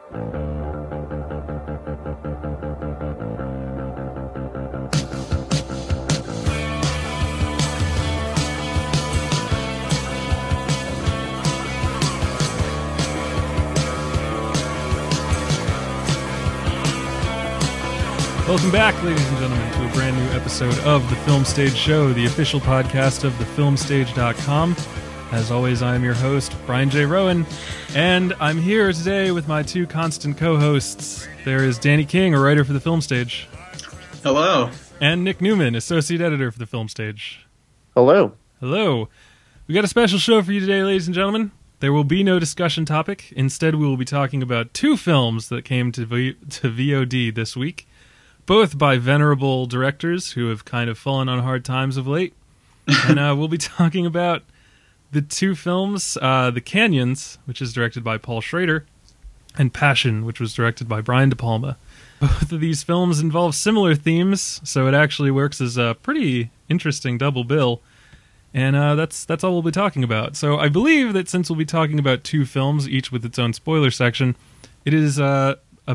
Welcome back, ladies and gentlemen, to a brand new episode of The Film Stage Show, the official podcast of thefilmstage.com. As always, I am your host, Brian J. Rowan, and I'm here today with my two constant co-hosts. There is Danny King, a writer for The Film Stage. Hello. And Nick Newman, associate editor for The Film Stage. Hello. Hello. We got a special show for you today, ladies and gentlemen. There will be no discussion topic. Instead, we will be talking about two films that came to VOD this week, both by venerable directors who have kind of fallen on hard times of late. And we'll be talking about the two films, The Canyons, which is directed by Paul Schrader, and Passion, which was directed by Brian De Palma. Both of these films involve similar themes, so it actually works as a pretty interesting double bill. And that's all we'll be talking about. So I believe that since we'll be talking about two films, each with its own spoiler section, it is a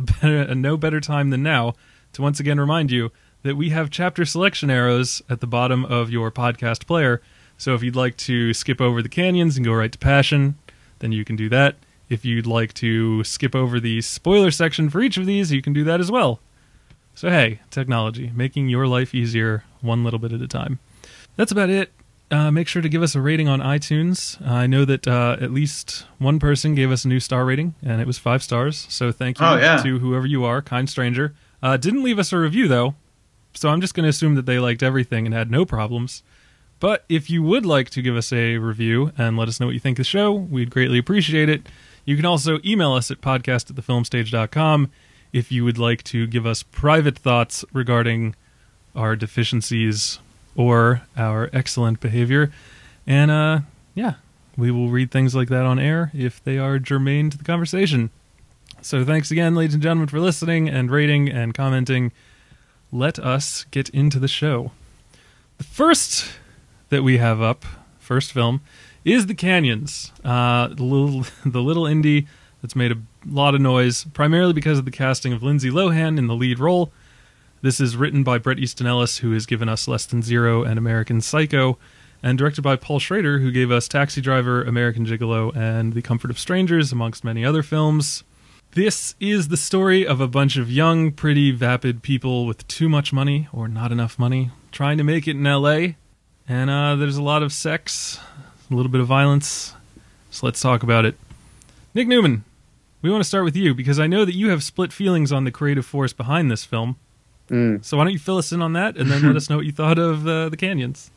no better time than now to once again remind you that we have chapter selection arrows at the bottom of your podcast player. So if you'd like to skip over The Canyons and go right to Passion, then you can do that. If you'd like to skip over the spoiler section for each of these, you can do that as well. So hey, technology, making your life easier one little bit at a time. That's about it. Make sure to give us a rating on iTunes. I know that at least one person gave us a new star rating, and it was 5 stars. So thank you to whoever you are, kind stranger. Didn't leave us a review, though, so I'm just going to assume that they liked everything and had no problems. But if you would like to give us a review and let us know what you think of the show, we'd greatly appreciate it. You can also email us at podcast@thefilmstage.com if you would like to give us private thoughts regarding our deficiencies or our excellent behavior. And, we will read things like that on air if they are germane to the conversation. So thanks again, ladies and gentlemen, for listening and rating and commenting. Let us get into the show. The first that we have up, first film, is The Canyons, the little indie that's made a lot of noise, primarily because of the casting of Lindsay Lohan in the lead role. This is written by Bret Easton Ellis, who has given us Less Than Zero and American Psycho, and directed by Paul Schrader, who gave us Taxi Driver, American Gigolo, and The Comfort of Strangers, amongst many other films. This is the story of a bunch of young, pretty, vapid people with too much money, or not enough money, trying to make it in L.A., and there's a lot of sex, a little bit of violence, so let's talk about it. Nick Newman, we want to start with you, because I know that you have split feelings on the creative force behind this film. So why don't you fill us in on that, and then let us know what you thought of The Canyons.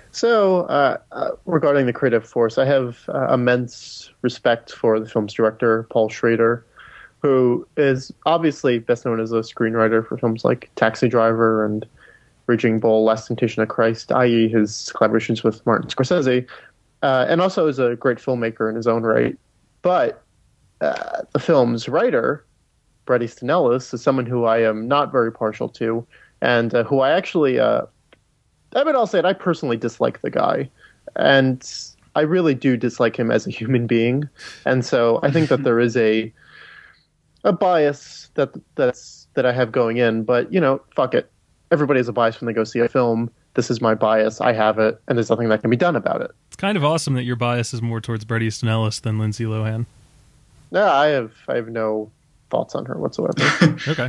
So, regarding the creative force, I have immense respect for the film's director, Paul Schrader, who is obviously best known as a screenwriter for films like Taxi Driver and Raging Bull, Last Temptation of Christ, i.e. his collaborations with Martin Scorsese, and also is a great filmmaker in his own right. But the film's writer, Bret Easton Ellis, is someone who I am not very partial to, and who I actually, I'll say it, I personally dislike the guy. And I really do dislike him as a human being. And so I think that there is a bias that I have going in, but fuck it. Everybody has a bias when they go see a film. This is my bias. I have it, and there's nothing that can be done about it. It's kind of awesome that your bias is more towards Bret Easton Ellis than Lindsay Lohan. No, I have no thoughts on her whatsoever. Okay.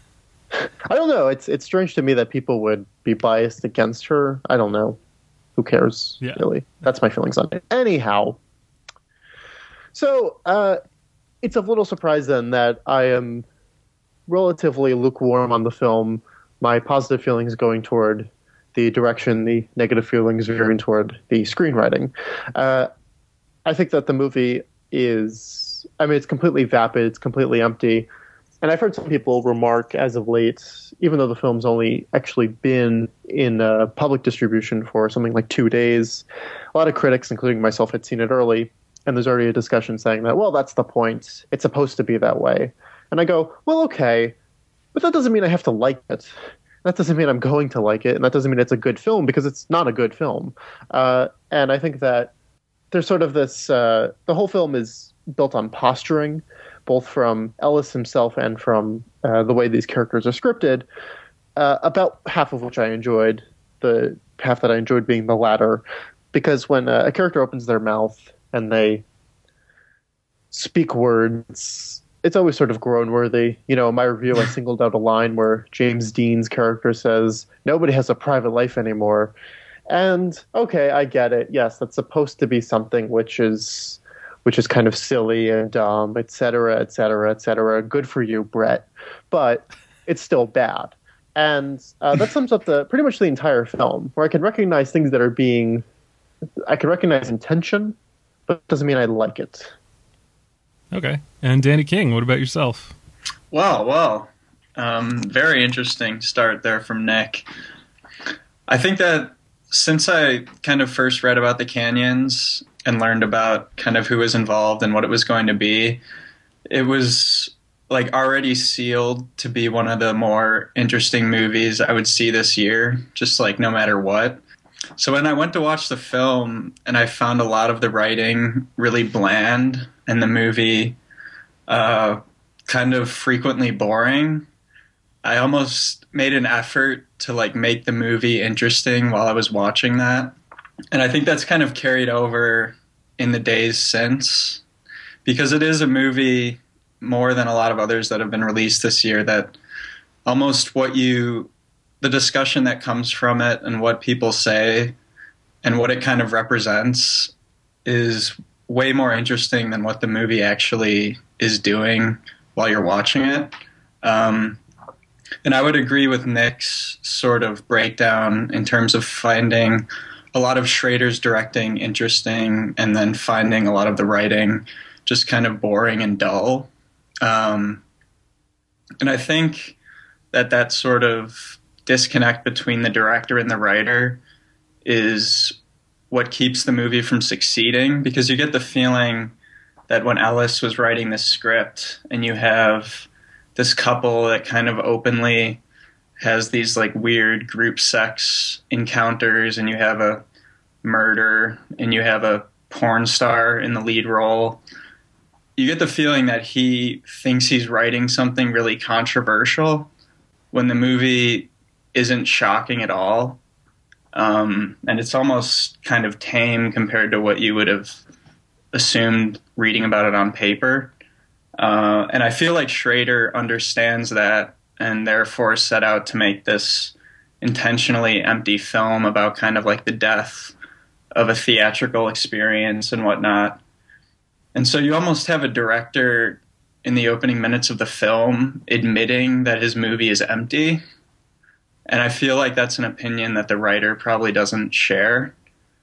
I don't know. It's strange to me that people would be biased against her. I don't know. Who cares, really? That's my feelings on it. Anyhow, so it's a little surprise then that I am relatively lukewarm on the film. My positive feelings going toward the direction, the negative feelings veering toward the screenwriting. I think that the movie is, it's completely vapid, it's completely empty. And I've heard some people remark as of late, even though the film's only actually been in public distribution for something like 2 days, a lot of critics, including myself, had seen it early. And there's already a discussion saying that, well, that's the point. It's supposed to be that way. And I go, well, okay, but that doesn't mean I have to like it. That doesn't mean I'm going to like it. And that doesn't mean it's a good film, because it's not a good film. And I think that there's sort of this, the whole film is built on posturing, both from Ellis himself and from the way these characters are scripted, about half of which I enjoyed, the half that I enjoyed being the latter, because when a character opens their mouth and they speak words, it's always sort of groan-worthy. You know, in my review, I singled out a line where James Dean's character says, "Nobody has a private life anymore." And, okay, I get it. Yes, that's supposed to be something which is kind of silly and dumb, et cetera, et cetera, et cetera. Good for you, Brett. But it's still bad. And that sums up pretty much the entire film, where I can recognize things that are I can recognize intention, but it doesn't mean I like it. Okay. And Danny King, what about yourself? Well, very interesting start there from Nick. I think that since I kind of first read about the Canyons and learned about kind of who was involved and what it was going to be, it was like already sealed to be one of the more interesting movies I would see this year, just like no matter what. So when I went to watch the film and I found a lot of the writing really bland and the movie kind of frequently boring, I almost made an effort to like make the movie interesting while I was watching that. And I think that's kind of carried over in the days since, because it is a movie more than a lot of others that have been released this year that almost the discussion that comes from it and what people say and what it kind of represents is way more interesting than what the movie actually is doing while you're watching it. And I would agree with Nick's sort of breakdown in terms of finding a lot of Schrader's directing interesting and then finding a lot of the writing just kind of boring and dull. And I think that sort of disconnect between the director and the writer is what keeps the movie from succeeding, because you get the feeling that when Ellis was writing this script and you have this couple that kind of openly has these like weird group sex encounters and you have a murder and you have a porn star in the lead role, you get the feeling that he thinks he's writing something really controversial when the movie isn't shocking at all. And it's almost kind of tame compared to what you would have assumed reading about it on paper. And I feel like Schrader understands that and therefore set out to make this intentionally empty film about kind of like the death of a theatrical experience and whatnot. And so you almost have a director in the opening minutes of the film admitting that his movie is empty. And I feel like that's an opinion that the writer probably doesn't share.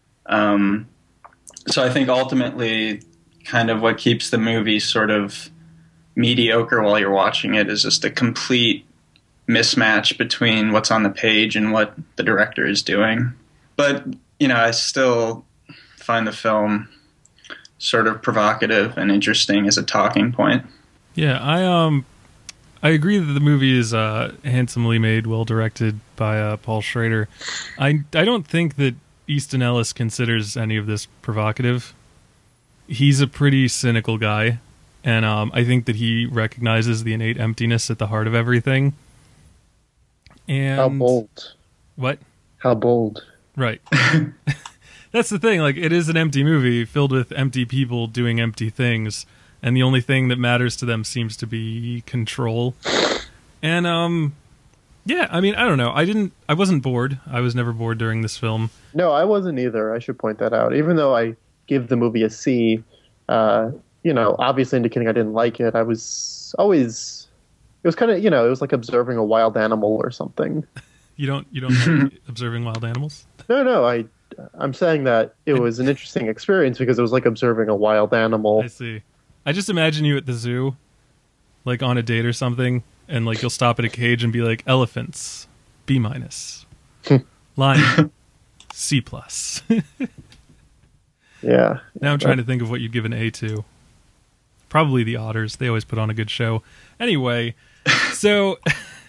So I think ultimately kind of what keeps the movie sort of mediocre while you're watching it is just a complete mismatch between what's on the page and what the director is doing. But, you know, I still find the film sort of provocative and interesting as a talking point. Yeah, I agree that the movie is handsomely made, well directed by Paul Schrader. I don't think that Easton Ellis considers any of this provocative. He's a pretty cynical guy, and I think that he recognizes the innate emptiness at the heart of everything. And how bold. What? How bold. Right. That's the thing. Like, it is an empty movie filled with empty people doing empty things, and the only thing that matters to them seems to be control. And yeah, I mean, I don't know. I wasn't bored. I was never bored during this film. No, I wasn't either. I should point that out. Even though I give the movie a C, you know, obviously indicating I didn't like it, I was always. It was kind of, you know, it was like observing a wild animal or something. You don't like observing wild animals? No, I'm saying that it was an interesting experience because it was like observing a wild animal. I see. I just imagine you at the zoo, like on a date or something, and like you'll stop at a cage and be like, elephants, B-, lion, C+. Yeah. Now I'm trying to think of what you'd give an A to. Probably the otters. They always put on a good show. Anyway, so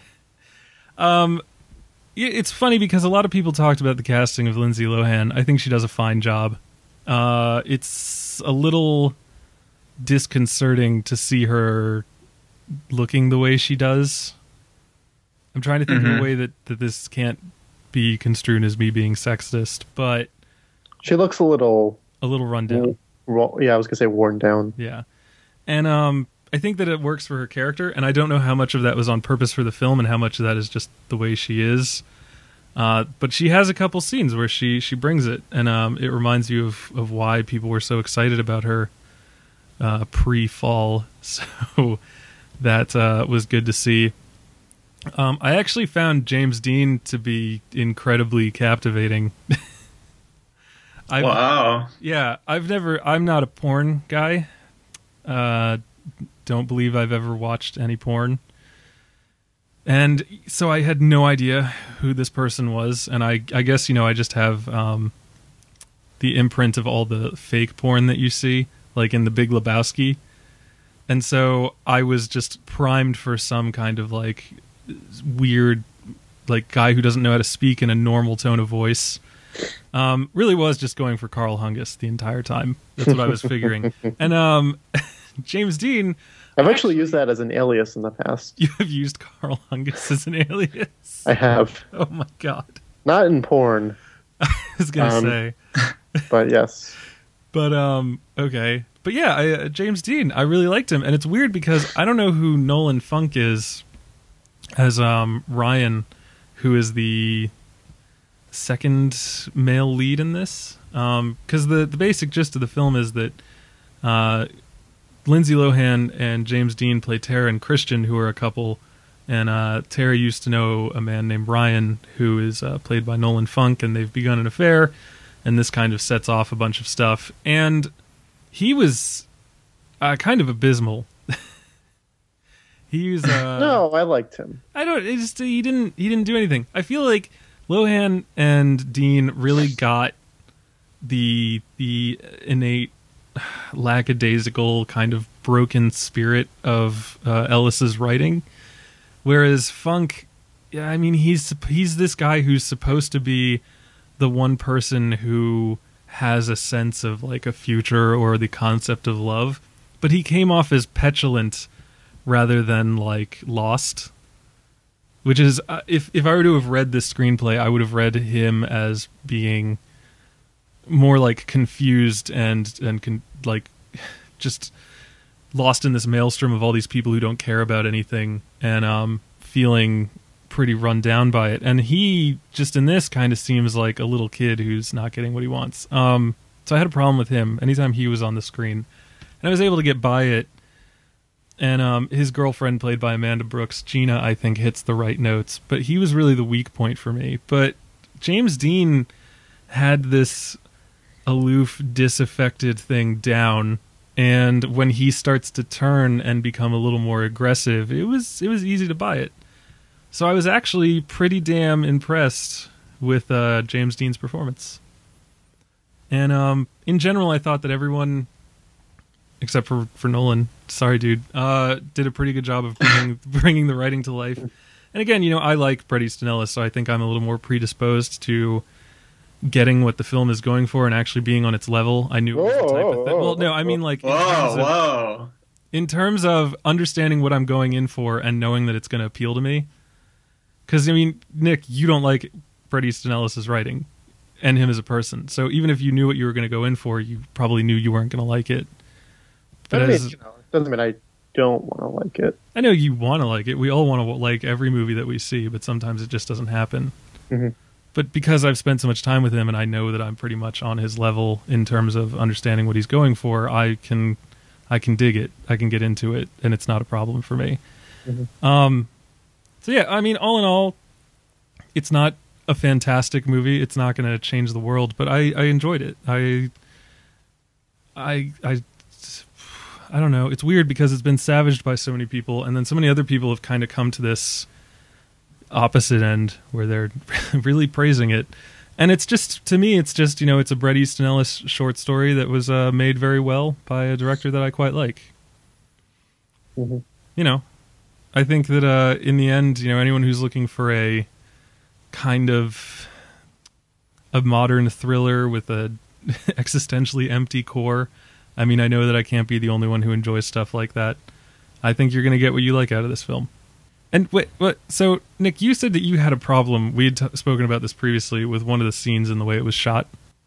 it's funny because a lot of people talked about the casting of Lindsay Lohan. I think she does a fine job. It's a little disconcerting to see her looking the way she does. I'm trying to think of a way that this can't be construed as me being sexist, but she looks a little run down. Yeah, I was gonna say worn down. Yeah, and I think that it works for her character, and I don't know how much of that was on purpose for the film and how much of that is just the way she is. But she has a couple scenes where she brings it, and it reminds you of why people were so excited about her pre-fall. So that was good to see. I actually found James Dean to be incredibly captivating. Wow. Yeah, I'm not a porn guy. Don't believe I've ever watched any porn. And so I had no idea who this person was. And I guess, I just have the imprint of all the fake porn that you see, like in The Big Lebowski. And so I was just primed for some kind of like weird, like guy who doesn't know how to speak in a normal tone of voice. Really was just going for Carl Hungus the entire time. That's what I was figuring. And James Dean... I've actually used that as an alias in the past. You have used Carl Hungus as an alias? I have. Oh my god. Not in porn. I was going to say. But yes. But, okay. But yeah, James Dean, I really liked him. And it's weird because I don't know who Nolan Funk is as Ryan, who is the second male lead in this. Because the basic gist of the film is that Lindsay Lohan and James Dean play Tara and Christian, who are a couple. And Tara used to know a man named Ryan, who is played by Nolan Funk, and they've begun an affair. And this kind of sets off a bunch of stuff. And he was kind of abysmal. He was no, I liked him. I don't. He didn't do anything. I feel like Lohan and Dean really got the innate lackadaisical kind of broken spirit of Ellis's writing, whereas Funk, yeah, I mean he's this guy who's supposed to be the one person who has a sense of like a future or the concept of love, but he came off as petulant rather than like lost, which is if I were to have read this screenplay, I would have read him as being more like confused and like just lost in this maelstrom of all these people who don't care about anything and feeling pretty run down by it. And he just in this kind of seems like a little kid who's not getting what he wants. So I had a problem with him anytime he was on the screen, and I was able to get by it. And his girlfriend, played by Amanda Brooks, Gina, I think hits the right notes, but he was really the weak point for me. But James Dean had this aloof, disaffected thing down, and when he starts to turn and become a little more aggressive, it was easy to buy it. So I was actually pretty damn impressed with James Dean's performance. And in general, I thought that everyone, except for Nolan, sorry dude, did a pretty good job of bringing the writing to life. And again, I like Bret Easton Ellis, so I think I'm a little more predisposed to getting what the film is going for and actually being on its level. I knew it was the type of thing. Well, no, I mean like in terms of understanding what I'm going in for and knowing that it's going to appeal to me. Because, I mean, Nick, you don't like Bret Easton Ellis's writing and him as a person. So even if you knew what you were going to go in for, you probably knew you weren't going to like it. But it doesn't mean I don't want to like it. I know you want to like it. We all want to like every movie that we see, but sometimes it just doesn't happen. Mm-hmm. But because I've spent so much time with him and I know that I'm pretty much on his level in terms of understanding what he's going for, I can dig it. I can get into it, and it's not a problem for me. Mm-hmm. So yeah, I mean, all in all, it's not a fantastic movie. It's not going to change the world, but I enjoyed it. I don't know. It's weird because it's been savaged by so many people, and then so many other people have kind of come to this opposite end where they're really praising it. And it's just, to me, it's just, it's a Bret Easton Ellis short story that was made very well by a director that I quite like. Mm-hmm. I think that in the end, anyone who's looking for a kind of a modern thriller with a existentially empty core, I mean, I know that I can't be the only one who enjoys stuff like that. I think you're going to get what you like out of this film. And wait, what? So, Nick, you said that you had a problem. We had spoken about this previously with one of the scenes and the way it was shot.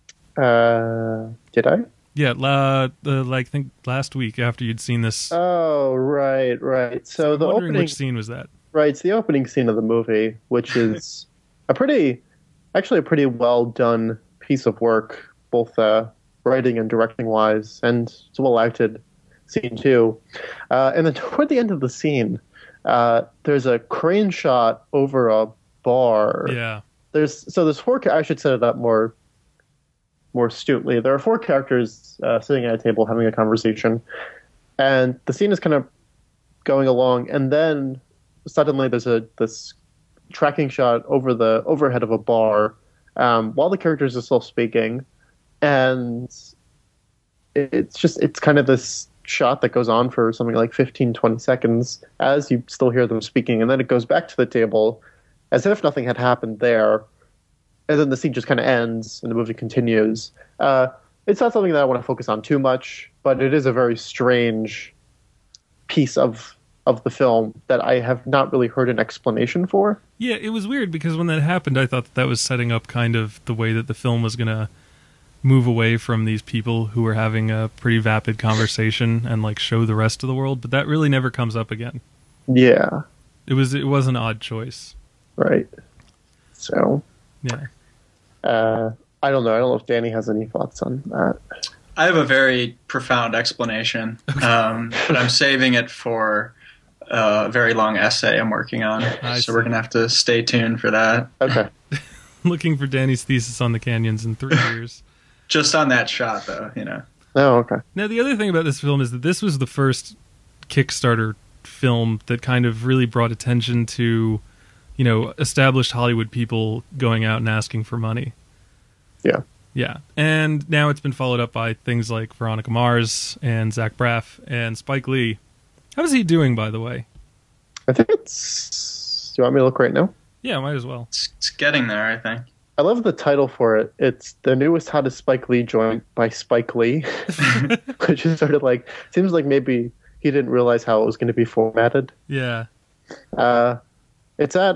Did I? Yeah, I think last week after you'd seen this. Oh, right. So the wondering opening, which scene was that? Right, it's the opening scene of the movie, which is a pretty well done piece of work, both writing and directing wise, and it's a well acted scene too. And then toward the end of the scene, there's a crane shot over a bar. Yeah. There's four. I should set it up more astutely. There are four characters sitting at a table having a conversation, and the scene is kind of going along, and then suddenly there's this tracking shot over the overhead of a bar while the characters are still speaking, and it's kind of this shot that goes on for something like 15-20 seconds as you still hear them speaking, and then it goes back to the table as if nothing had happened there, and then the scene just kind of ends and the movie continues. It's not something that I want to focus on too much, but it is a very strange piece of the film that I have not really heard an explanation for. Yeah, it was weird because when that happened, I thought that was setting up kind of the way that the film was going to move away from these people who were having a pretty vapid conversation and like show the rest of the world, but that really never comes up again. Yeah. It was an odd choice. Right. So, yeah. I don't know. I don't know if Danny has any thoughts on that. I have a very profound explanation, but I'm saving it for a very long essay I'm working on. So we're going to have to stay tuned for that. Okay. Looking for Danny's thesis on the canyons in 3 years. Just on that shot, though, you know. Oh, okay. Now, the other thing about this film is that this was the first Kickstarter film that kind of really brought attention to, you know, established Hollywood people going out and asking for money. Yeah. Yeah. And now it's been followed up by things like Veronica Mars and Zach Braff and Spike Lee. How is he doing, by the way? I think it's... Do you want me to look right now? Yeah, might as well. It's getting there, I think. I love the title for it. It's The Newest Hottest Spike Lee Joint by Spike Lee. Which is sort of like... Seems like maybe he didn't realize how it was going to be formatted. Yeah. It's at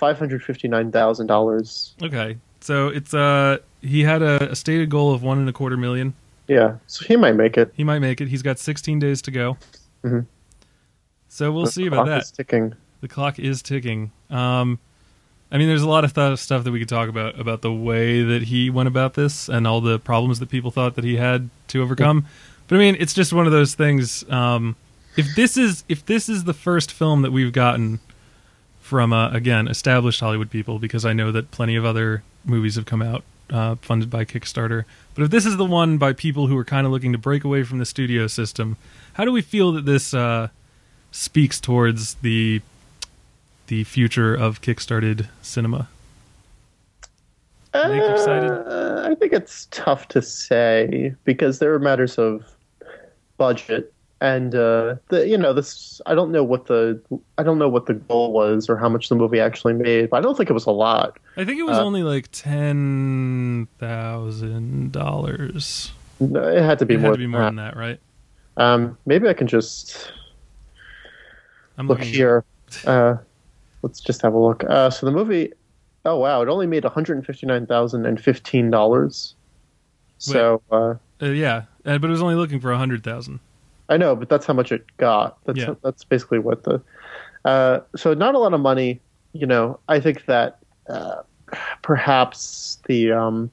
$559,000. Okay. So it's he had a stated goal of $1.25 million. Yeah, so he might make it. He might make it. He's got 16 days to go. Mm-hmm. So we'll see about that. The clock is ticking. The clock is ticking. I mean, there's a lot of stuff that we could talk about the way that he went about this and all the problems that people thought that he had to overcome. But I mean, it's just one of those things. If this is the first film that we've gotten from again established Hollywood people, because I know that plenty of other movies have come out funded by Kickstarter, but if this is the one by people who are kind of looking to break away from the studio system, how do we feel that this speaks towards the future of Kickstarted cinema? Are you excited? I think it's tough to say because there are matters of budget and this. I don't know what the goal was or how much the movie actually made, but I don't think it was a lot. I think it was only like $10,000. No, it had to be more than that, right? Maybe I can just look here. Let's just have a look. So the movie, oh wow, it only made $159,015. So yeah, but it was only looking for $100,000. I know, but that's how much it got. That's basically what the. So not a lot of money. You know, I think that perhaps the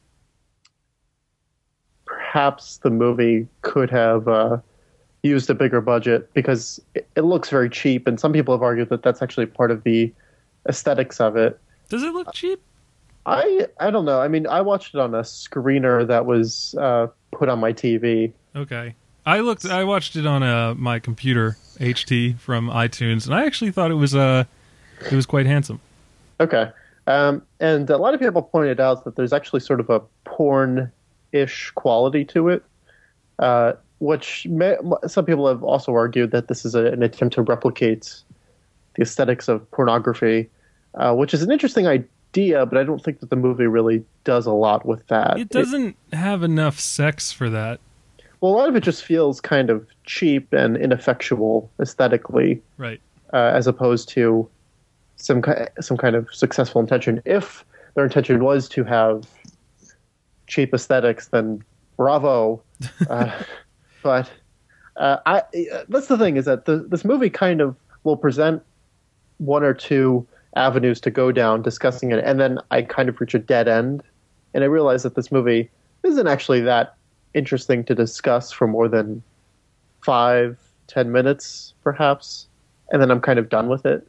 movie could have used a bigger budget because it looks very cheap, and some people have argued that that's actually part of the aesthetics of it. Does it look cheap? I don't know. I mean, I watched it on a screener that was put on my TV. Okay. I watched it on my computer, HT from iTunes, and I actually thought it was quite handsome. Okay. And a lot of people pointed out that there's actually sort of a porn-ish quality to it, which some people have also argued that this is an attempt to replicate the aesthetics of pornography, which is an interesting idea, but I don't think that the movie really does a lot with that. It doesn't have enough sex for that. Well, a lot of it just feels kind of cheap and ineffectual aesthetically, Right. as opposed to some kind of successful intention. If their intention was to have cheap aesthetics, then bravo. But that's the thing, is that this movie kind of will present one or two avenues to go down discussing it, and then I kind of reach a dead end, and I realize that this movie isn't actually that interesting to discuss for more than 5-10 minutes, perhaps, and then I'm kind of done with it.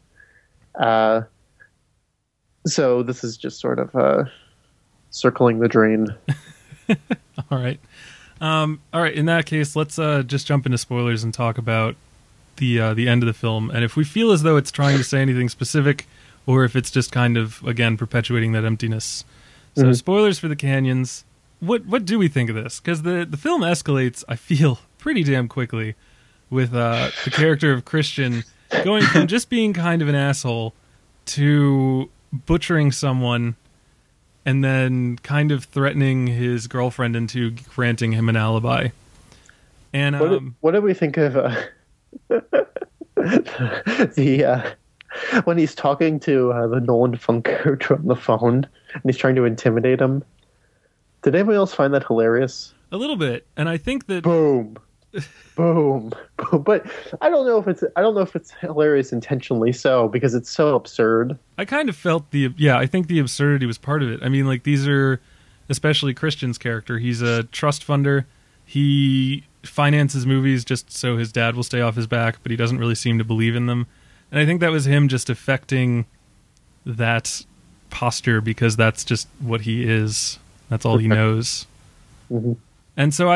So this is just sort of circling the drain. All right. All right. In that case, let's just jump into spoilers and talk about the end of the film. And if we feel as though it's trying to say anything specific, or if it's just kind of, again, perpetuating that emptiness. So spoilers for the Canyons. What do we think of this? Because the film escalates, I feel, pretty damn quickly with the character of Christian going from just being kind of an asshole to butchering someone and then kind of threatening his girlfriend into granting him an alibi. And what did we think of when he's talking to the Nolan Funk character on the phone and he's trying to intimidate him? Did anybody else find that hilarious? A little bit, and I think that boom, boom, boom. But I don't know if it's hilarious intentionally so, because it's so absurd. I kind of felt I think the absurdity was part of it. I mean, like, these are, especially Christian's character, he's a trust funder. He finances movies just so his dad will stay off his back, but he doesn't really seem to believe in them. And I think that was him just affecting that posture because that's just what he is. That's all he knows. Mm-hmm. And so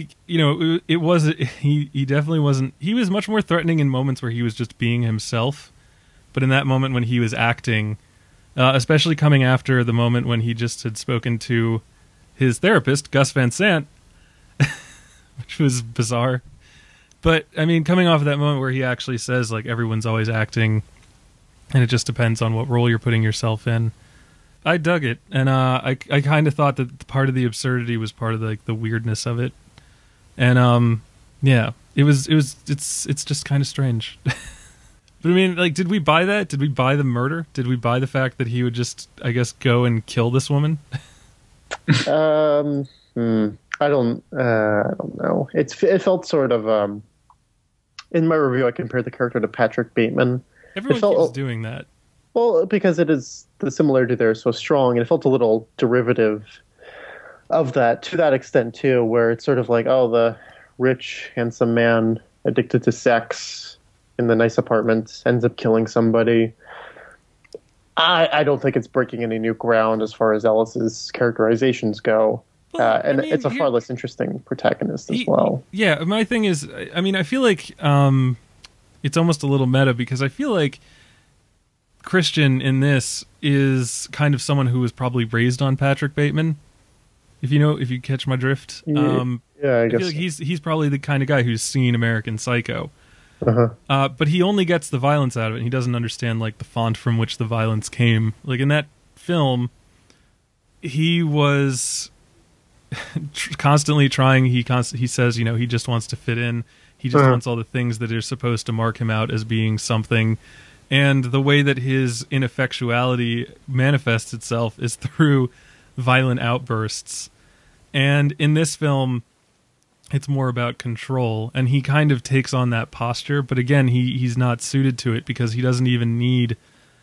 he definitely wasn't, he was much more threatening in moments where he was just being himself. But in that moment when he was acting, especially coming after the moment when he just had spoken to his therapist, Gus Van Sant, which was bizarre. But, I mean, coming off of that moment where he actually says, like, everyone's always acting, and it just depends on what role you're putting yourself in. I dug it, and I kind of thought that part of the absurdity was part of the weirdness of it, and it's just kind of strange. But I mean, like, did we buy that? Did we buy the murder? Did we buy the fact that he would just, I guess, go and kill this woman? I don't know. It felt sort of in my review, I compared the character to Patrick Bateman. Everyone keeps doing that. Well, because the similarity there is so strong, and it felt a little derivative of that to that extent too, where it's sort of like, oh, the rich, handsome man addicted to sex in the nice apartment ends up killing somebody. I don't think it's breaking any new ground as far as Ellis's characterizations go. Well, and I mean, it's a far less interesting protagonist as well. Yeah, my thing is, I mean, I feel like it's almost a little meta because I feel like Christian in this is kind of someone who was probably raised on Patrick Bateman. If you catch my drift. I guess feel like he's probably the kind of guy who's seen American Psycho. But he only gets the violence out of it. And he doesn't understand like the font from which the violence came. Like in that film, he was constantly trying. He says, he just wants to fit in. He just wants all the things that are supposed to mark him out as being something. And the way that his ineffectuality manifests itself is through violent outbursts. And in this film, it's more about control. And he kind of takes on that posture. But again, he's not suited to it because he doesn't even need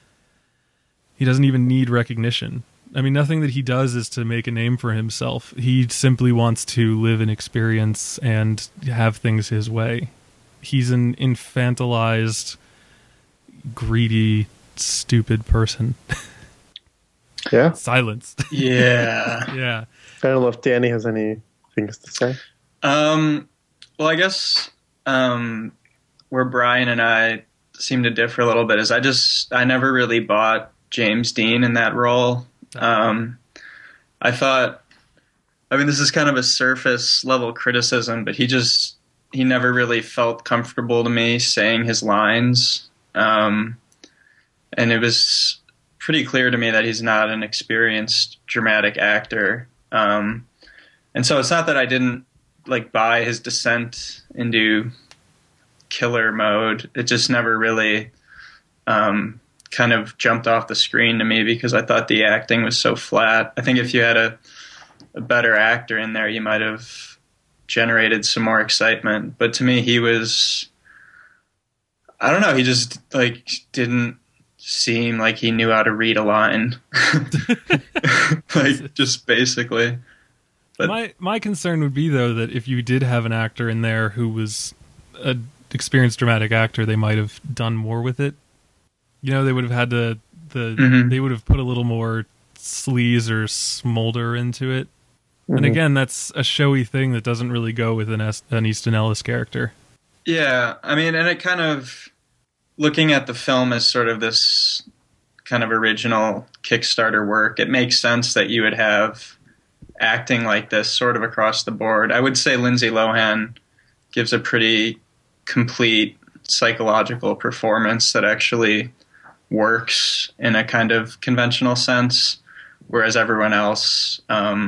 recognition. I mean, nothing that he does is to make a name for himself. He simply wants to live an experience and have things his way. He's an infantilized, greedy, stupid person. Yeah. Silence. Yeah. Yeah. I don't know if Danny has any things to say. Well, I guess where Brian and I seem to differ a little bit is I never really bought James Dean in that role. I thought, I mean, this is kind of a surface level criticism, but he never really felt comfortable to me saying his lines. And it was pretty clear to me that he's not an experienced dramatic actor. And so it's not that I didn't like buy his descent into killer mode. It just never really kind of jumped off the screen to me because I thought the acting was so flat. I think if you had a better actor in there, you might have generated some more excitement. But to me, he was, I don't know, he just like didn't seem like he knew how to read a line. Like, just basically. But my concern would be, though, that if you did have an actor in there who was an experienced dramatic actor, they might have done more with it. You know, they would have had they would have put a little more sleaze or smolder into it. Mm-hmm. And again, that's a showy thing that doesn't really go with an Easton Ellis character. Yeah, I mean, and it kind of, looking at the film as sort of this kind of original Kickstarter work, it makes sense that you would have acting like this sort of across the board. I would say Lindsay Lohan gives a pretty complete psychological performance that actually works in a kind of conventional sense, whereas everyone else,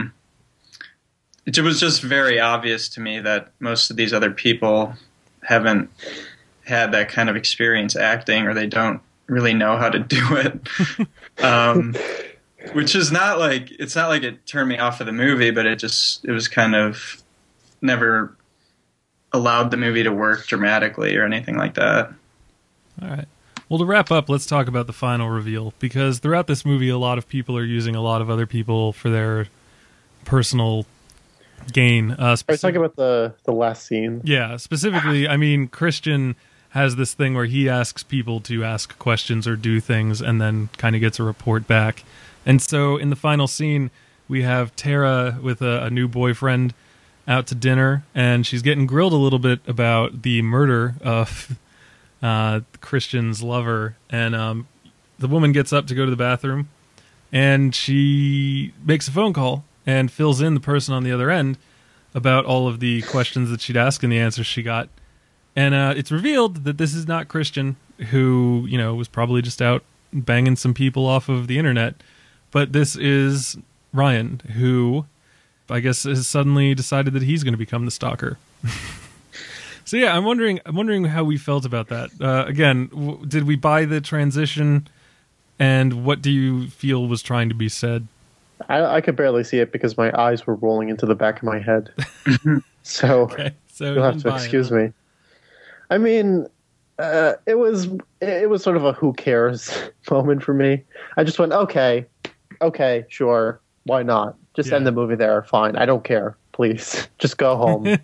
it was just very obvious to me that most of these other people haven't had that kind of experience acting, or they don't really know how to do it. Which is not like, it's not like it turned me off of the movie, but it was kind of never allowed the movie to work dramatically or anything like that. All right. Well, to wrap up, let's talk about the final reveal, because throughout this movie, a lot of people are using a lot of other people for their personal gain. Are you talking about the last scene? Yeah, specifically, I mean, Christian has this thing where he asks people to ask questions or do things and then kind of gets a report back. And so in the final scene, we have Tara with a new boyfriend out to dinner, and she's getting grilled a little bit about the murder of Christian's lover. And the woman gets up to go to the bathroom, and she makes a phone call and fills in the person on the other end about all of the questions that she'd asked and the answers she got. And it's revealed that this is not Christian, who, you know, was probably just out banging some people off of the internet. But this is Ryan, who I guess has suddenly decided that he's going to become the stalker. So yeah, I'm wondering how we felt about that. Again, did we buy the transition, and what do you feel was trying to be said? I could barely see it because my eyes were rolling into the back of my head. So, okay, so you'll have to excuse me. I mean, it was sort of a who cares moment for me. I just went, okay, sure, why not? Just end the movie there, fine. I don't care, please. Just go home.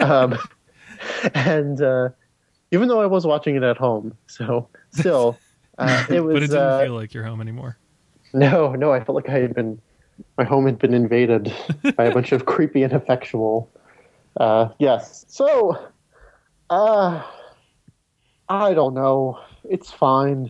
And even though I was watching it at home, so still, it was. But it didn't feel like your home anymore. No, I felt like my home had been invaded by a bunch of creepy and effectual. Yes, so, I don't know. It's fine.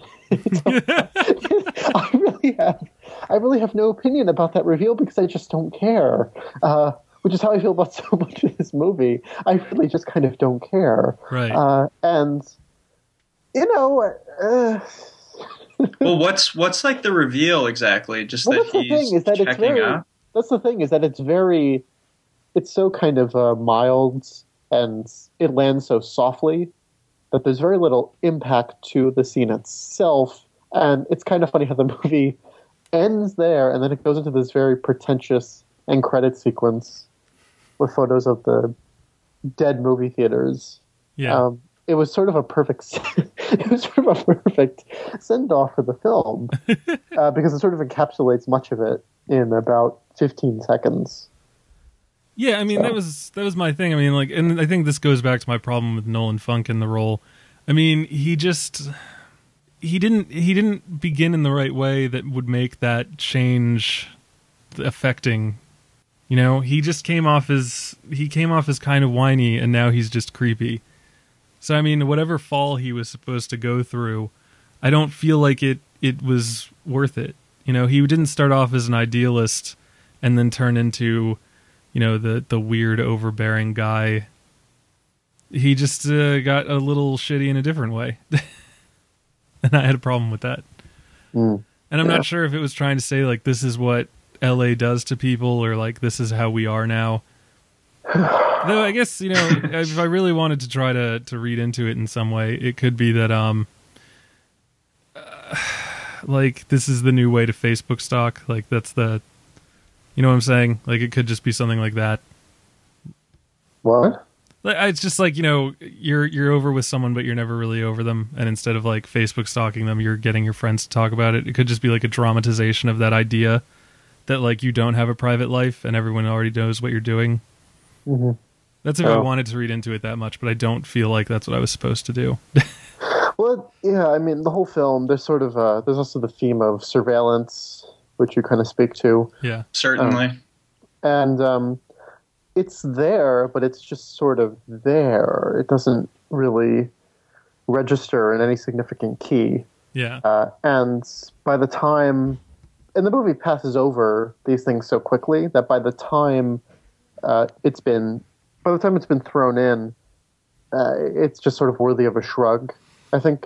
I really have no opinion about that reveal because I just don't care. Which is how I feel about so much of this movie. I really just kind of don't care. Right. And you know. Well, what's like the reveal exactly? Just that he's checking up. That's the thing, is that it's so kind of mild, and it lands so softly that there's very little impact to the scene itself. And it's kind of funny how the movie ends there, and then it goes into this very pretentious end credit sequence with photos of the dead movie theaters. Yeah. It was sort of a perfect send off for the film because it sort of encapsulates much of it in about 15 seconds. Yeah, I mean, that was my thing. I mean, like, and I think this goes back to my problem with Nolan Funk in the role. I mean, he didn't begin in the right way that would make that change affecting. You know, he just came off as kind of whiny, and now he's just creepy. So I mean, whatever fall he was supposed to go through, I don't feel like it was worth it. You know, he didn't start off as an idealist and then turn into, you know, the weird, overbearing guy. He just got a little shitty in a different way. And I had a problem with that. And I'm not sure if it was trying to say, like, this is what LA does to people, or, like, this is how we are now. Though I guess, if I really wanted to try to read into it in some way, it could be that like this is the new way to Facebook stalk. Like that's the, you know what I'm saying? Like it could just be something like that. What? It's just like, you're over with someone, but you're never really over them. And instead of like Facebook stalking them, you're getting your friends to talk about it. It could just be like a dramatization of that idea that like you don't have a private life and everyone already knows what you're doing. Mm-hmm. That's if I wanted to read into it that much, but I don't feel like that's what I was supposed to do. Well, yeah, I mean, the whole film, there's sort of, there's also the theme of surveillance, which you kind of speak to. Yeah. Certainly. And it's there, but it's just sort of there. It doesn't really register in any significant key. Yeah. And by the time... And the movie passes over these things so quickly that by the time it's been thrown in, it's just sort of worthy of a shrug. I think,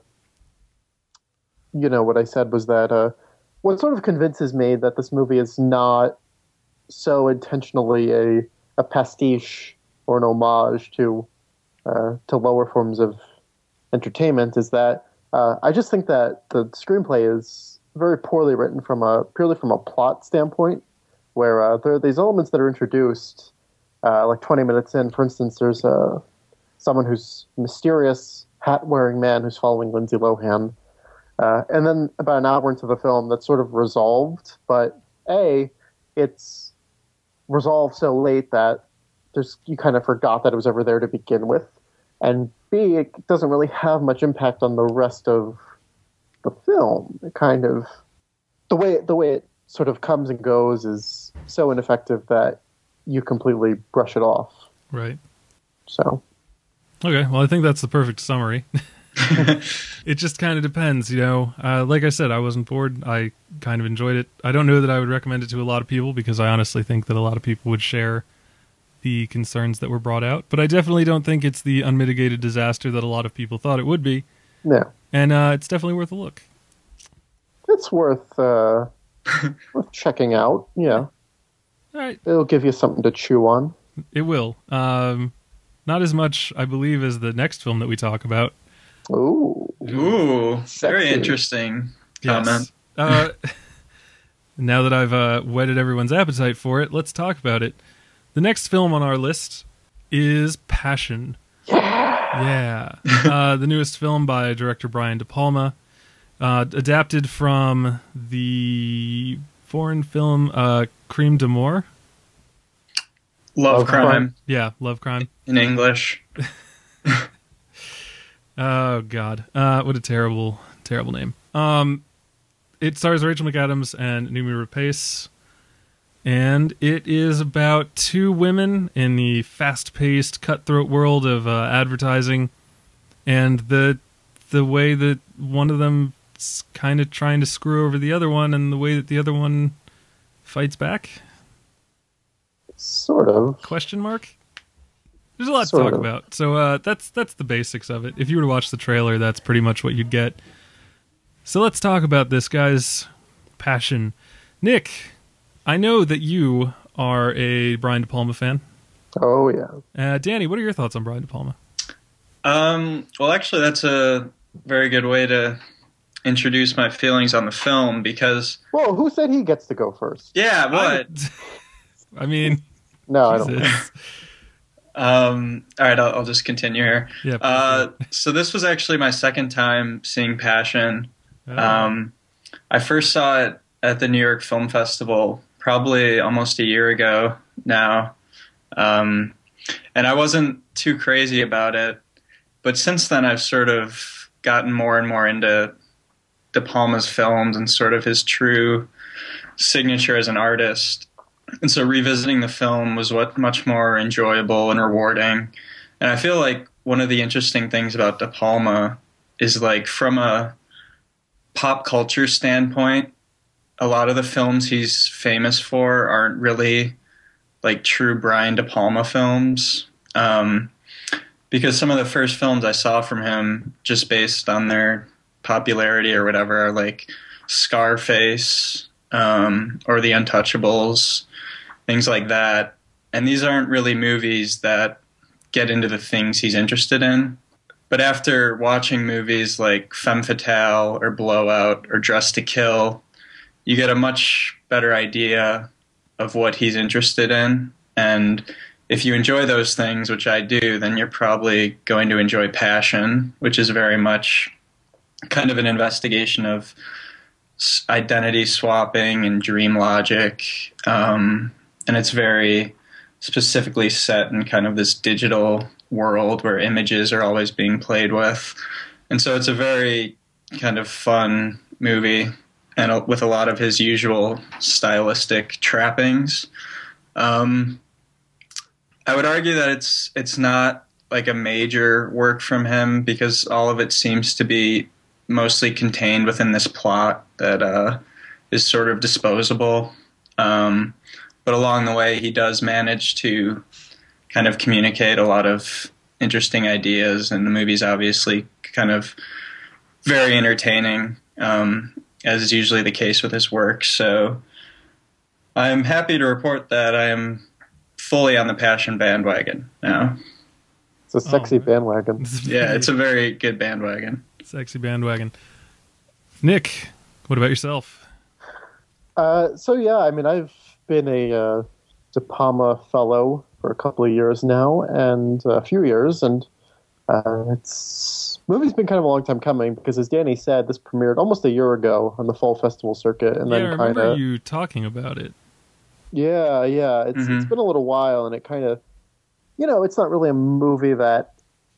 what I said was that what sort of convinces me that this movie is not so intentionally a pastiche or an homage to lower forms of entertainment is that I just think that the screenplay is very poorly written purely from a plot standpoint, where there are these elements that are introduced like 20 minutes in. For instance, there's someone who's mysterious hat-wearing man who's following Lindsay Lohan. And then about an hour into the film, that's sort of resolved. But A, it's resolved so late that you kind of forgot that it was ever there to begin with. And B, it doesn't really have much impact on the rest of the film. It kind of... The way it sort of comes and goes is so ineffective that you completely brush it off. Right. So... Okay, well, I think that's the perfect summary. It just kind of depends, Like I said, I wasn't bored. I kind of enjoyed it. I don't know that I would recommend it to a lot of people because I honestly think that a lot of people would share the concerns that were brought out. But I definitely don't think it's the unmitigated disaster that a lot of people thought it would be. Yeah. And it's definitely worth a look. It's worth checking out, yeah. All right. It'll give you something to chew on. It will. Not as much, I believe, as the next film that we talk about. Ooh. Ooh, Sexy. very interesting comment. Yes. Now that I've whetted everyone's appetite for it, let's talk about it. The next film on our list is Passion. Yeah. The newest film by director Brian De Palma, adapted from the foreign film Crime d'Amour. Love Crime. Yeah, Love Crime. In English. Oh, God. What a terrible, terrible name. It stars Rachel McAdams and Noomi Rapace, and it is about two women in the fast-paced, cutthroat world of advertising, and the way that one of them's kind of trying to screw over the other one, and the way that the other one fights back. Sort of. Question mark? There's a lot Sort to talk of. about. So that's the basics of it. If you were to watch the trailer, that's pretty much what you'd get. So let's talk about this, guys. Passion. Nick, I know that you are a Brian De Palma fan. Oh, yeah. Danny, what are your thoughts on Brian De Palma? Well, actually, that's a very good way to introduce my feelings on the film because... Whoa, who said he gets to go first? Yeah, what? I mean... No, Jesus. I don't. All right, I'll just continue here. Yeah, so this was actually my second time seeing Passion. Oh. I first saw it at the New York Film Festival probably almost a year ago now. And I wasn't too crazy about it. But since then, I've sort of gotten more and more into De Palma's films and sort of his true signature as an artist. And so revisiting the film was much more enjoyable and rewarding. And I feel like one of the interesting things about De Palma is, like, from a pop culture standpoint, a lot of the films he's famous for aren't really like true Brian De Palma films. Because some of the first films I saw from him, just based on their popularity or whatever, are like Scarface or The Untouchables, things like that. And these aren't really movies that get into the things he's interested in. But after watching movies like Femme Fatale or Blowout or Dressed to Kill, you get a much better idea of what he's interested in. And if you enjoy those things, which I do, then you're probably going to enjoy Passion, which is very much kind of an investigation of identity swapping and dream logic. And it's very specifically set in kind of this digital world where images are always being played with. And so it's a very kind of fun movie, and with a lot of his usual stylistic trappings. I would argue that it's not like a major work from him, because all of it seems to be mostly contained within this plot that is sort of disposable. But along the way, he does manage to kind of communicate a lot of interesting ideas, and the movie's obviously kind of very entertaining, as is usually the case with his work. So I'm happy to report that I am fully on the Passion bandwagon now. It's a sexy bandwagon. Yeah, it's a very good bandwagon. Sexy bandwagon. Nick, what about yourself? So yeah, I mean, I've been a De Palma fellow for a couple of years now, and a few years, and movie's been kind of a long time coming, because as Danny said, this premiered almost a year ago on the fall festival circuit, and yeah, then I remember you talking about it. Yeah, it's been a little while, and it kind of, it's not really a movie that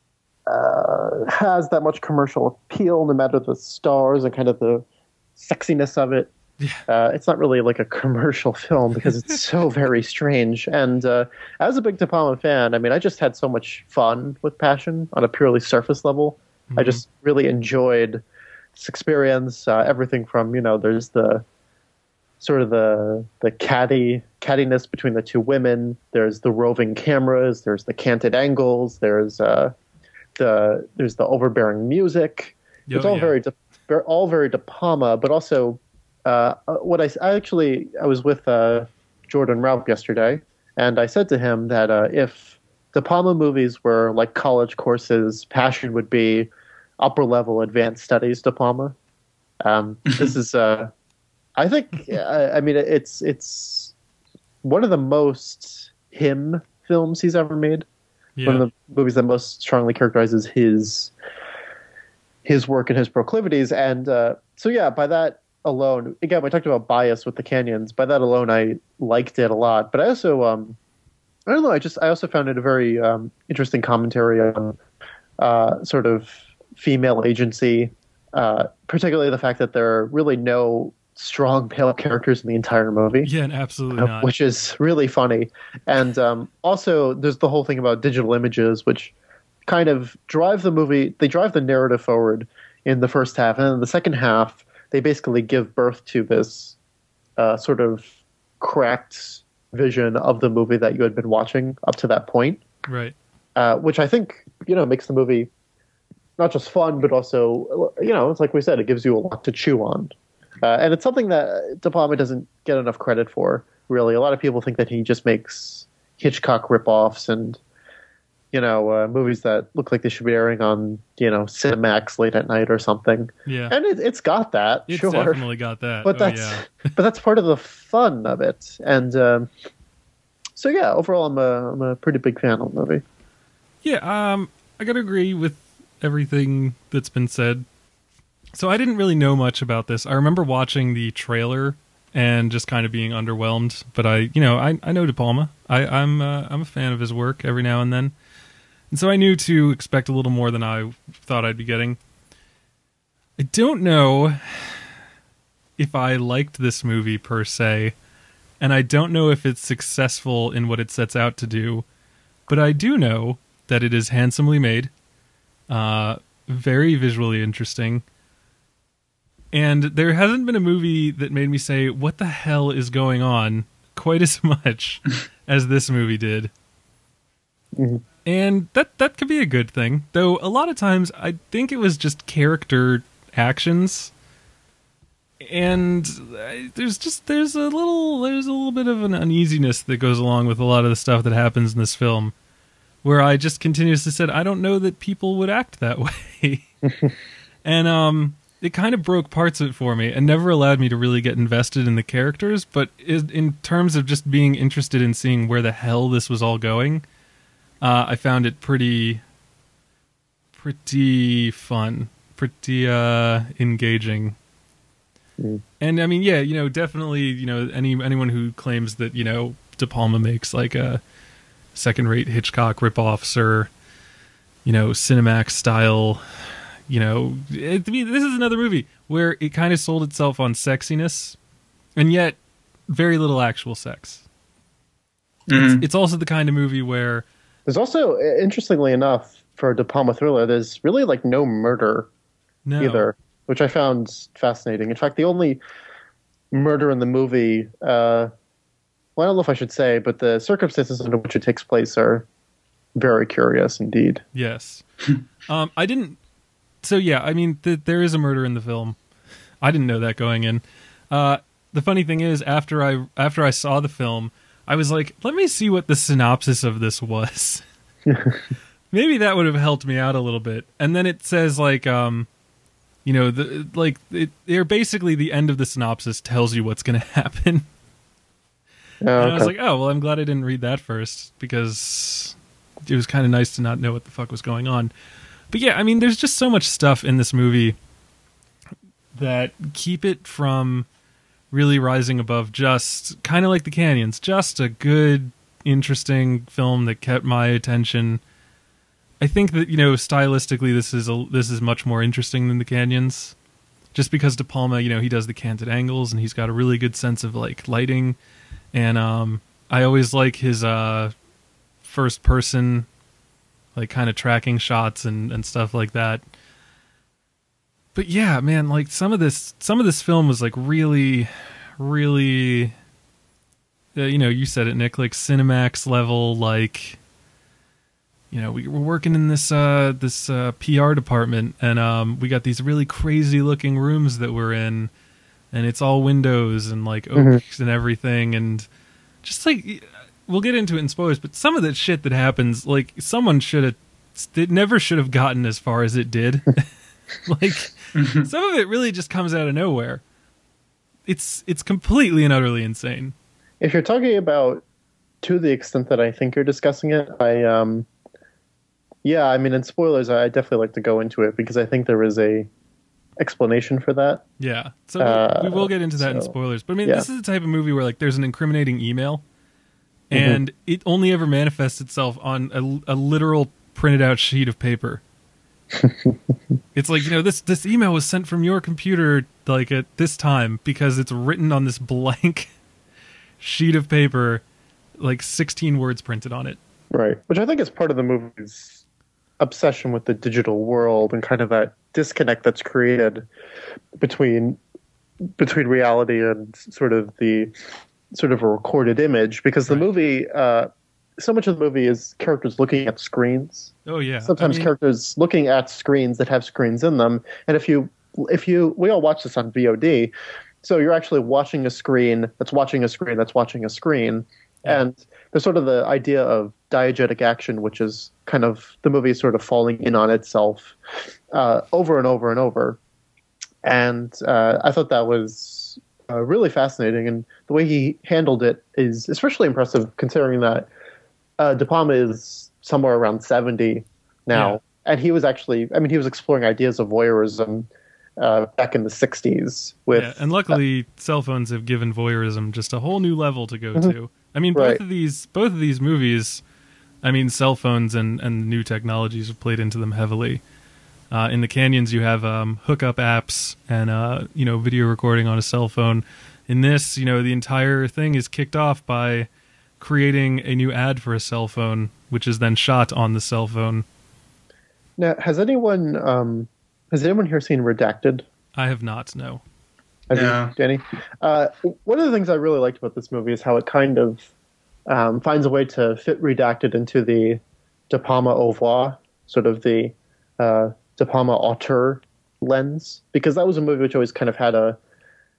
has that much commercial appeal, no matter the stars and kind of the sexiness of it. Yeah. It's not really like a commercial film, because it's so very strange. And as a big De Palma fan, I mean, I just had so much fun with Passion on a purely surface level. Mm-hmm. I just really enjoyed this experience. Everything from, there's the sort of the cattiness between the two women. There's the roving cameras. There's the canted angles. There's the overbearing music. It's all very De Palma, but also. I was with Jordan Ralph yesterday, and I said to him that if De Palma movies were like college courses, Passion would be upper level advanced studies De Palma. This is, I think, I mean, it's one of the most him films he's ever made. Yeah. One of the movies that most strongly characterizes his work and his proclivities, and so yeah, by that alone, again, we talked about bias with the Canyons. By that alone, I liked it a lot. But I also, I don't know, I also found it a very interesting commentary on sort of female agency, particularly the fact that there are really no strong male characters in the entire movie. Yeah, absolutely not. Which is really funny. And also, there's the whole thing about digital images, which kind of drive the movie, they drive the narrative forward in the first half. And in the second half, they basically give birth to this sort of cracked vision of the movie that you had been watching up to that point. Right. Which I think, makes the movie not just fun, but also, it's like we said, it gives you a lot to chew on. And it's something that De Palma doesn't get enough credit for, really. A lot of people think that he just makes Hitchcock ripoffs and, movies that look like they should be airing on, Cinemax late at night or something. Yeah. And it's got that, it's sure. Definitely got that. But but that's part of the fun of it. And so yeah, overall I'm a pretty big fan of the movie. Yeah, I gotta agree with everything that's been said. So I didn't really know much about this. I remember watching the trailer and just kind of being underwhelmed. But I know De Palma. I'm a fan of his work every now and then. And so I knew to expect a little more than I thought I'd be getting. I don't know if I liked this movie per se, and I don't know if it's successful in what it sets out to do, but I do know that it is handsomely made, very visually interesting, and there hasn't been a movie that made me say, what the hell is going on, quite as much as this movie did. Mm-hmm. And that could be a good thing, though a lot of times I think it was just character actions and there's a little bit of an uneasiness that goes along with a lot of the stuff that happens in this film, where I just continuously said, I don't know that people would act that way. And it kind of broke parts of it for me and never allowed me to really get invested in the characters. But in terms of just being interested in seeing where the hell this was all going, I found it pretty fun, pretty engaging. And I mean, yeah, definitely, anyone who claims that, De Palma makes like a second-rate Hitchcock ripoffs or, Cinemax style, this is another movie where it kind of sold itself on sexiness and yet very little actual sex. It's also the kind of movie where there's also, interestingly enough, for a De Palma thriller, there's really like no murder either, which I found fascinating. In fact, the only murder in the movie, well, I don't know if I should say, but the circumstances under which it takes place are very curious indeed. Yes. I didn't. So yeah, I mean, there is a murder in the film. I didn't know that going in. The funny thing is, after I saw the film, I was like, let me see what the synopsis of this was. Maybe that would have helped me out a little bit. And then it says like, they're basically the end of the synopsis tells you what's going to happen. Oh, okay. And I was like, oh, well, I'm glad I didn't read that first because it was kind of nice to not know what the fuck was going on. But yeah, I mean, there's just so much stuff in this movie that keep it from really rising above just kind of like The Canyons, just a good, interesting film that kept my attention. I think that, stylistically, this is much more interesting than The Canyons, just because De Palma, he does the canted angles and he's got a really good sense of like lighting, and I always like his first person, like kind of tracking shots and stuff like that. But yeah, man, like some of this film was like really, really, you said it, Nick, like Cinemax level, like. We were working in this PR department, and we got these really crazy looking rooms that we're in, and it's all windows and like oaks and everything, and just like we'll get into it in spoilers, but some of the shit that happens, like someone never should have gotten as far as it did. Like some of it really just comes out of nowhere. It's completely and utterly insane. If you're talking about to the extent that I think you're discussing it, yeah, I mean, in spoilers, I definitely like to go into it because I think there is a explanation for that. Yeah, so we will get into that in spoilers. But I mean, This is the type of movie where like there's an incriminating email, and it only ever manifests itself on a literal printed out sheet of paper. It's like, this email was sent from your computer like at this time because it's written on this blank sheet of paper, like 16 words printed on it. Right, which I think is part of the movie's obsession with the digital world and kind of that disconnect that's created between reality and sort of a recorded image, because the movie, so much of the movie is characters looking at screens. Oh yeah. Sometimes characters looking at screens that have screens in them. And if you we all watch this on VOD, so you're actually watching a screen that's watching a screen that's watching a screen. Yeah. And there's sort of the idea of diegetic action, which is kind of the movie sort of falling in on itself over and over and over. And I thought that was really fascinating. And the way he handled it is especially impressive, considering that De Palma is somewhere around 70 now. Yeah. And he was he was exploring ideas of voyeurism back in the 60s. And luckily, cell phones have given voyeurism just a whole new level to go to. I mean, both of these movies, I mean, cell phones and new technologies have played into them heavily. In The Canyons, you have hookup apps and video recording on a cell phone. In this, the entire thing is kicked off by creating a new ad for a cell phone, which is then shot on the cell phone. Now, has anyone here seen Redacted? I have not, no. Have you, Danny? One of the things I really liked about this movie is how it kind of finds a way to fit Redacted into the De Palma au revoir, sort of the De Palma auteur lens, because that was a movie which always kind of had a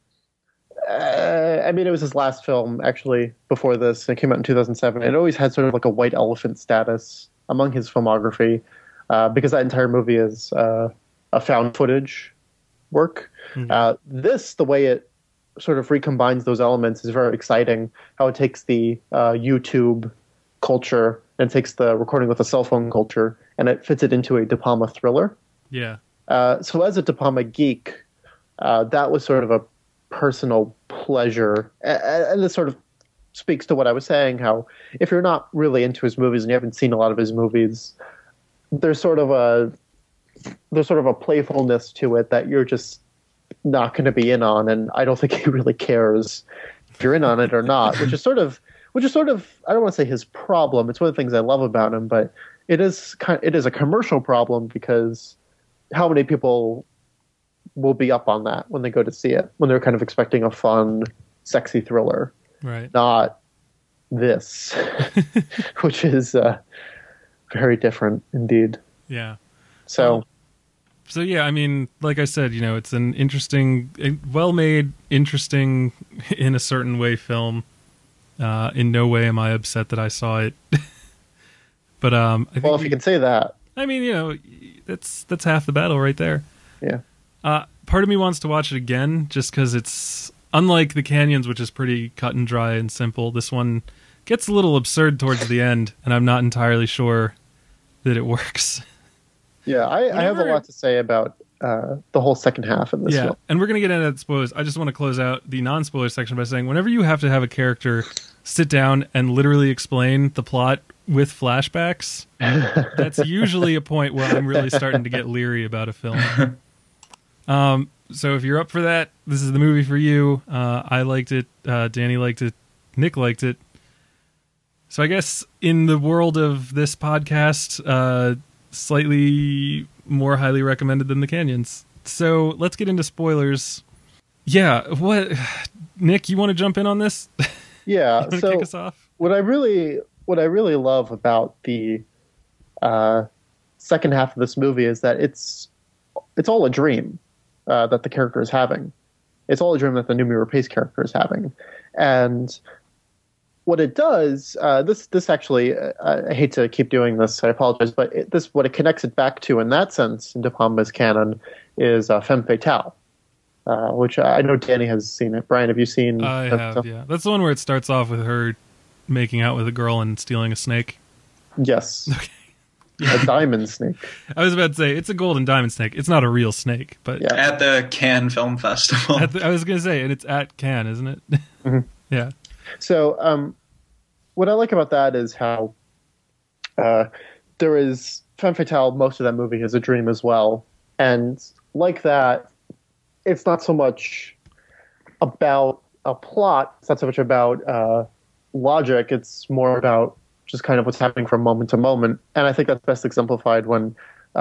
I mean, it was his last film, actually, before this. It came out in 2007. It always had sort of like a white elephant status among his filmography, because that entire movie is a found footage work. This, the way it sort of recombines those elements, is very exciting. How it takes the YouTube culture and takes the recording with a cell phone culture, and it fits it into a De Palma thriller. Yeah. So as a De Palma geek, that was sort of a personal pleasure. And this sort of speaks to what I was saying, how if you're not really into his movies and you haven't seen a lot of his movies, there's sort of a playfulness to it that you're just not going to be in on. And I don't think he really cares if you're in on it or not, which is sort of, I don't want to say his problem. It's one of the things I love about him, but it is a commercial problem, because how many people will be up on that when they go to see it, when they're kind of expecting a fun, sexy thriller, right? Not this, which is very different indeed. Yeah. So yeah, I mean, like I said, it's an interesting, well-made, interesting in a certain way film. In no way am I upset that I saw it. But I think, well, if you can say that, I mean, that's half the battle right there. Yeah. Part of me wants to watch it again, just because it's unlike The Canyons, which is pretty cut and dry and simple. This one gets a little absurd towards the end, and I'm not entirely sure that it works. Yeah, I have a lot to say about the whole second half of this film. And we're going to get into spoilers. I just want to close out the non-spoiler section by saying, whenever you have to have a character sit down and literally explain the plot with flashbacks, that's usually a point where I'm really starting to get leery about a film. So if you're up for that, this is the movie for you. I liked it. Danny liked it. Nick liked it. So I guess in the world of this podcast, slightly more highly recommended than The Canyons. So let's get into spoilers. Yeah, Nick, you want to jump in on this? Yeah, you so kick us off? What I really love about the second half of this movie is that it's all a dream that the character is having. It's all a dream that the Noomi Rapace character is having, and what it does, this actually, I hate to keep doing this, I apologize, but what it connects it back to in that sense in De Palma's canon is Femme Fatale, which I know Danny has seen it. Brian, have you seen? I have, yeah. That's the one where it starts off with her making out with a girl and stealing a snake. Yes. Okay. A diamond snake. I was about to say, it's a golden diamond snake. It's not a real snake, but yeah. At the Cannes Film Festival. I was going to say, and it's at Cannes, isn't it? Mm-hmm. Yeah. So, what I like about that is how there is Femme Fatale. Most of that movie is a dream as well, and like that, it's not so much about a plot. It's not so much about logic. It's more about just kind of what's happening from moment to moment. And I think that's best exemplified when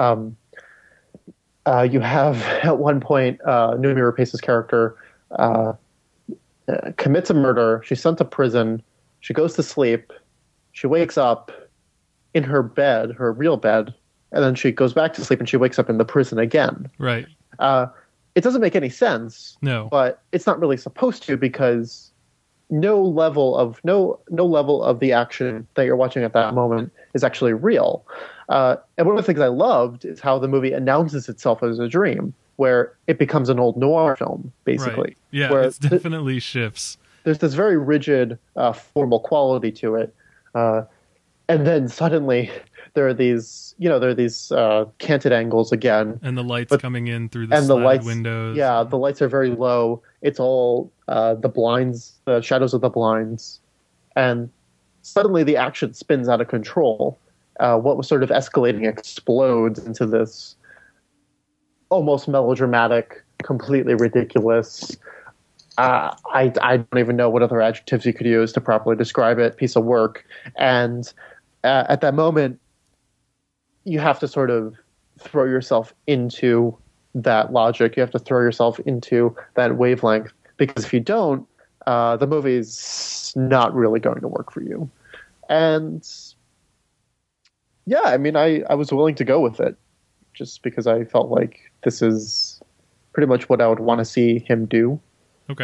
you have at one point Noomi Rapace's character commits a murder. She's sent to prison. She goes to sleep. She wakes up in her bed, her real bed, and then she goes back to sleep and she wakes up in the prison again. Right. It doesn't make any sense. No. But it's not really supposed to, because no level of the action that you're watching at that moment is actually real. And one of the things I loved is how the movie announces itself as a dream, where it becomes an old noir film, basically. Right. Yeah, where it definitely shifts. There's this very rigid, formal quality to it, and then suddenly there are these canted angles again, and the lights coming in through the windows. Yeah, the lights are very low. It's all the blinds, the shadows of the blinds, and suddenly the action spins out of control. What was sort of escalating explodes into this almost melodramatic, completely ridiculous. I don't even know what other adjectives you could use to properly describe it. Piece of work. And at that moment, you have to sort of throw yourself into that logic. You have to throw yourself into that wavelength, because if you don't, the movie's not really going to work for you. And yeah, I mean, I was willing to go with it just because I felt like this is pretty much what I would want to see him do. Okay.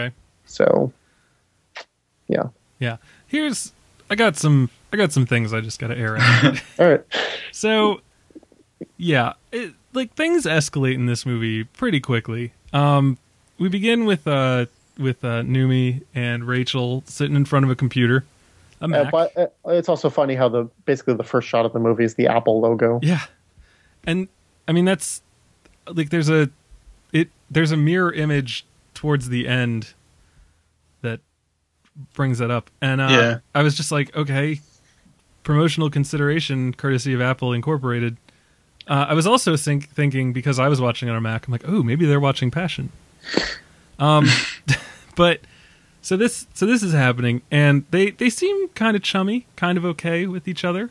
So, yeah. Yeah. I got some things I just got to air out. All right. So, yeah, things escalate in this movie pretty quickly. We begin with Numi and Rachel sitting in front of a computer. A Mac. But it's also funny how basically the first shot of the movie is the Apple logo. Yeah. And I mean that's like there's a mirror image towards the end that brings that up. And I was just like, okay, promotional consideration courtesy of Apple Incorporated. I was also thinking, because I was watching on a Mac, I'm like, oh, maybe they're watching Passion. But so this is happening, and they seem kind of chummy, kind of okay with each other.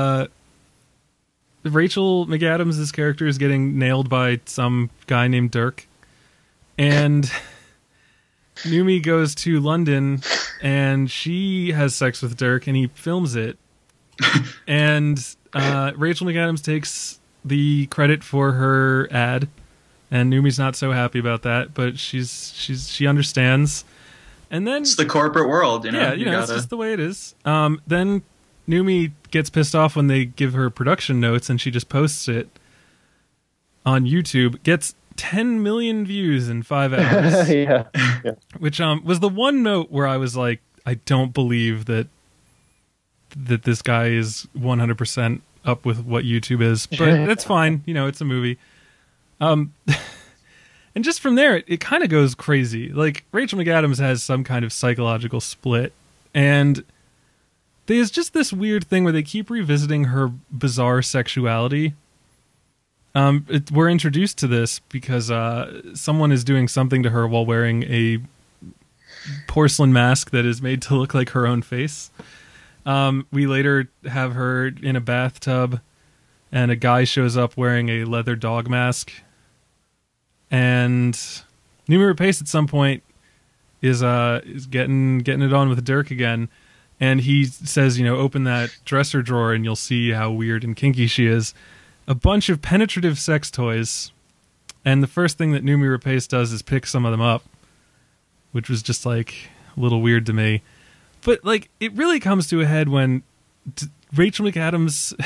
Rachel McAdams' character is getting nailed by some guy named Dirk, and Numi goes to London, and she has sex with Dirk, and he films it. And Rachel McAdams takes the credit for her ad, and Numi's not so happy about that, but she understands. And then it's the corporate world, Yeah, it's just the way it is. Then Numi gets pissed off when they give her production notes, and she just posts it on YouTube. Gets 10 million views in 5 hours. yeah. Which was the one note where I was like, I don't believe that this guy is 100% up with what YouTube is, but that's fine. It's a movie. And just from there, it kind of goes crazy. Like, Rachel McAdams has some kind of psychological split, and there's just this weird thing where they keep revisiting her bizarre sexuality. We're introduced to this because someone is doing something to her while wearing a porcelain mask that is made to look like her own face. We later have her in a bathtub, and a guy shows up wearing a leather dog mask. And Noomi Rapace at some point is getting it on with Dirk again, and he says, open that dresser drawer and you'll see how weird and kinky she is. A bunch of penetrative sex toys, and the first thing that Noomi Rapace does is pick some of them up, which was just like a little weird to me. But like, it really comes to a head when Rachel McAdams,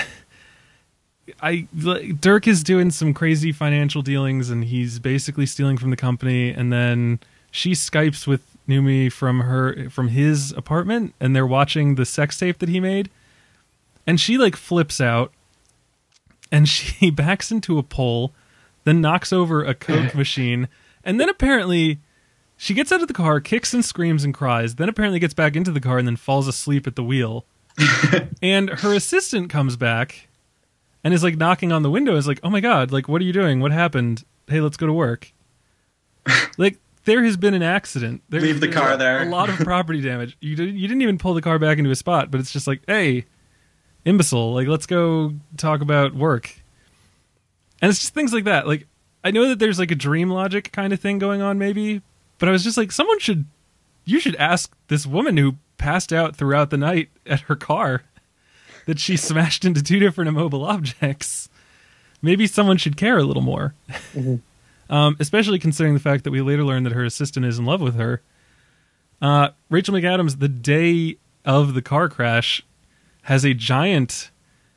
Dirk is doing some crazy financial dealings, and he's basically stealing from the company. And then she Skypes with Noomi from his apartment, and they're watching the sex tape that he made. And she like flips out, and she backs into a pole, then knocks over a Coke machine, and then apparently she gets out of the car, kicks and screams and cries, then apparently gets back into the car and then falls asleep at the wheel. And her assistant comes back and is like knocking on the window, is like, oh my God, like, what are you doing? What happened? Hey, let's go to work. Like, there has been an accident. Leave the car there. A lot of property damage. You didn't even pull the car back into a spot, but it's just like, hey, imbecile, like, let's go talk about work. And it's just things like that. Like, I know that there's like a dream logic kind of thing going on maybe, but I was just like, you should ask this woman who passed out throughout the night at her car that she smashed into 2 different immobile objects. Maybe someone should care a little more. Mm-hmm. Especially considering the fact that we later learned that her assistant is in love with her. Rachel McAdams, the day of the car crash, has a giant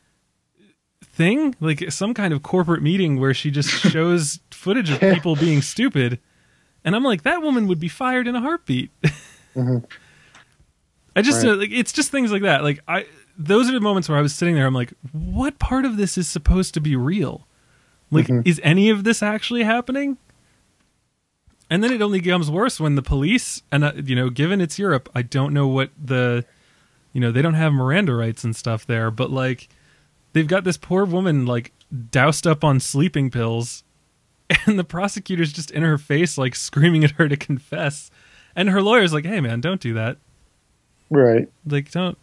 thing, like some kind of corporate meeting where she just shows footage of people being stupid. And I'm like, that woman would be fired in a heartbeat. Mm-hmm. I just like, it's just things like that. Like, those are the moments where I was sitting there. I'm like, what part of this is supposed to be real? Like, is any of this actually happening? And then it only becomes worse when the police, and given it's Europe, I don't know what they don't have Miranda rights and stuff there, but like, they've got this poor woman like doused up on sleeping pills, and the prosecutor's just in her face, like screaming at her to confess. And her lawyer's like, hey man, don't do that. Right. Like, don't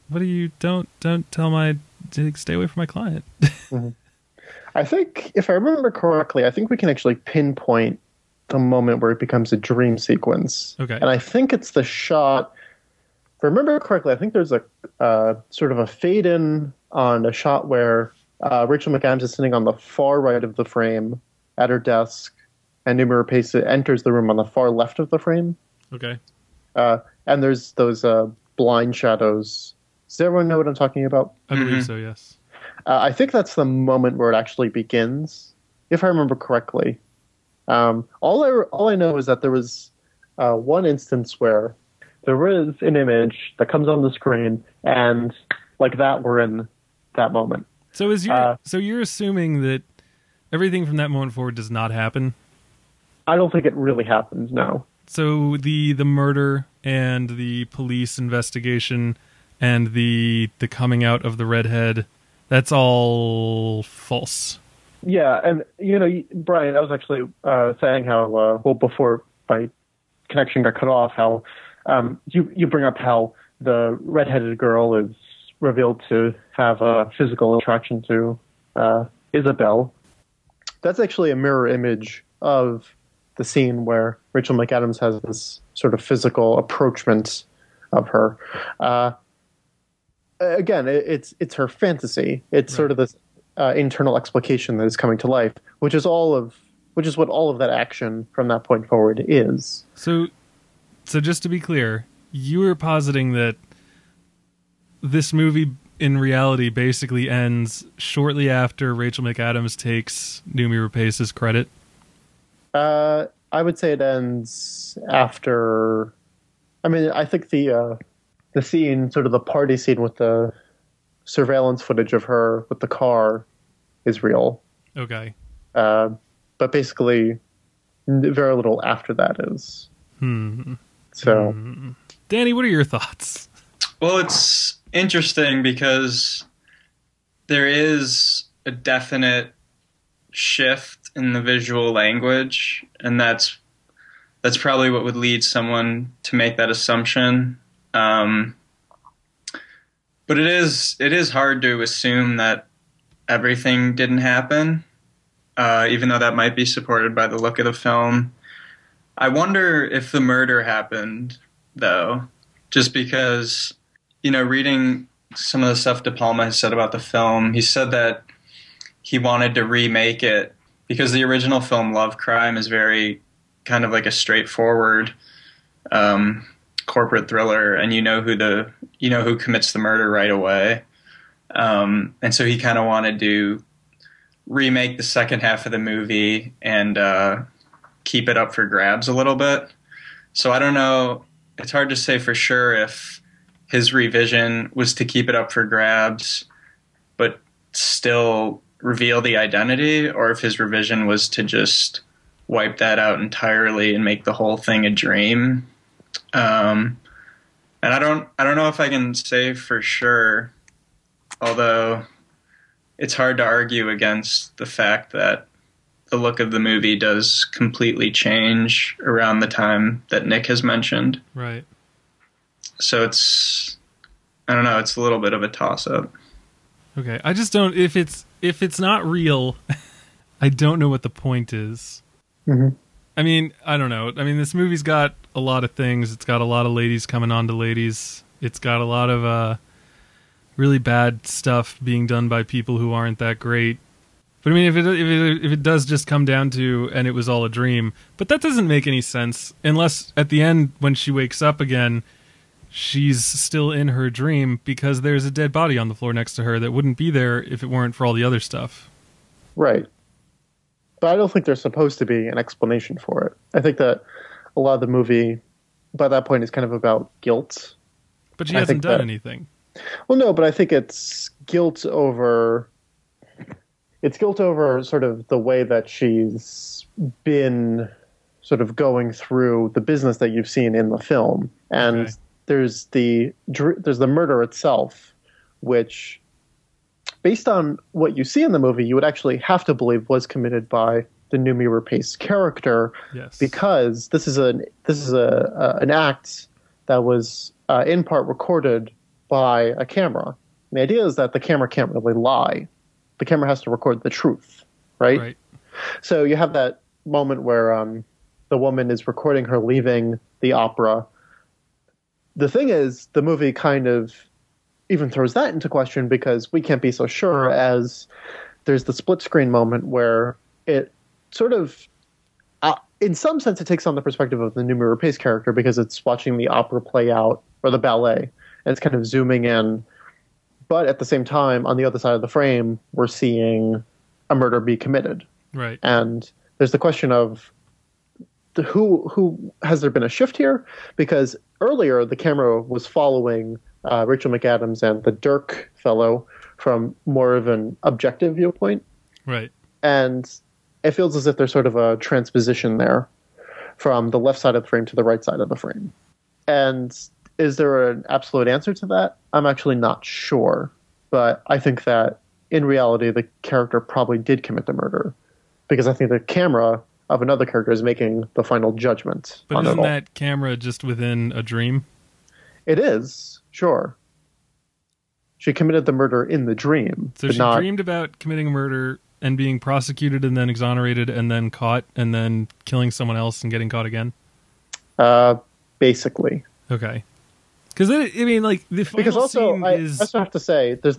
tell stay away from my client. Mm-hmm. I think, if I remember correctly, I think we can actually pinpoint the moment where it becomes a dream sequence. Okay. And I think it's the shot, if I remember correctly, I think there's a sort of a fade in on a shot where Rachel McAdams is sitting on the far right of the frame at her desk, and Noomi Rapace enters the room on the far left of the frame. Okay. And there's those blind shadows. Does everyone know what I'm talking about? I believe so, yes. I think that's the moment where it actually begins, if I remember correctly. All I know is that there was one instance where there is an image that comes on the screen, and like that, we're in that moment. So you're assuming that everything from that moment forward does not happen? I don't think it really happens, no. So the murder and the police investigation and the coming out of the redhead, that's all false. Yeah, and Brian, I was actually saying how before my connection got cut off, how you bring up how the redheaded girl is revealed to have a physical attraction to Isabel. That's actually a mirror image of the scene where Rachel McAdams has this sort of physical approachment of her. Again, it's her fantasy. It's sort of this internal explication that is coming to life, which is what all of that action from that point forward is. So just to be clear, you were positing that this movie in reality basically ends shortly after Rachel McAdams takes Noomi Rapace's credit? I would say it ends after. I mean, I think the scene, sort of the party scene with the surveillance footage of her with the car, is real. Okay. But basically, very little after that is. So, Danny, what are your thoughts? Well, it's interesting because there is a definite shift in the visual language, and that's probably what would lead someone to make that assumption. But it is hard to assume that everything didn't happen, even though that might be supported by the look of the film. I wonder if the murder happened, though, just because, reading some of the stuff De Palma has said about the film, he said that he wanted to remake it because the original film Love Crime is very kind of like a straightforward corporate thriller, and you know who commits the murder right away. And so he kind of wanted to remake the second half of the movie and keep it up for grabs a little bit. So I don't know. It's hard to say for sure if his revision was to keep it up for grabs, but still reveal the identity, or if his revision was to just wipe that out entirely and make the whole thing a dream. And I don't know if I can say for sure, although it's hard to argue against the fact that the look of the movie does completely change around the time that Nick has mentioned. Right. So I don't know, it's a little bit of a toss-up. Okay, I just don't, if it's not real, I don't know what the point is. Mm-hmm. I mean, I don't know. I mean, this movie's got a lot of things. It's got a lot of ladies coming on to ladies. It's got a lot of really bad stuff being done by people who aren't that great. But I mean, if it does just come down to, and it was all a dream, but that doesn't make any sense unless at the end when she wakes up again, she's still in her dream because there's a dead body on the floor next to her that wouldn't be there if it weren't for all the other stuff. Right. But I don't think there's supposed to be an explanation for it. I think that a lot of the movie, by that point, is kind of about guilt. But she hasn't done anything. Well, no, but I think it's guilt over sort of the way that she's been sort of going through the business that you've seen in the film. And Okay. there's the murder itself, which, based on what you see in the movie, you would actually have to believe was committed by the Noomi Rapace character, Yes. because this is an act that was in part recorded by a camera. And the idea is that the camera can't really lie. The camera has to record the truth, right? Right. So you have that moment where the woman is recording her leaving the opera. The thing is, the movie kind of even throws that into question because we can't be so sure, as there's the split screen moment where it sort of in some sense, it takes on the perspective of the Noomi Rapace character because it's watching the opera play out, or the ballet, and it's kind of zooming in. But at the same time, on the other side of the frame, we're seeing a murder be committed. Right. And there's the question of who has there been a shift here? Because earlier the camera was following Rachel McAdams and the Dirk fellow from more of an objective viewpoint. Right. And it feels as if there's sort of a transposition there from the left side of the frame to the right side of the frame. And is there an absolute answer to that? I'm actually not sure. But I think that in reality, the character probably did commit the murder. Because I think the camera of another character is making the final judgment. But isn't that camera just within a dream? It is, sure. She committed the murder in the dream. So she dreamed about committing a murder and being prosecuted and then exonerated and then caught and then killing someone else and getting caught again? Basically. Okay. Because, I mean, like, the final because also, scene I is... also have to say, there's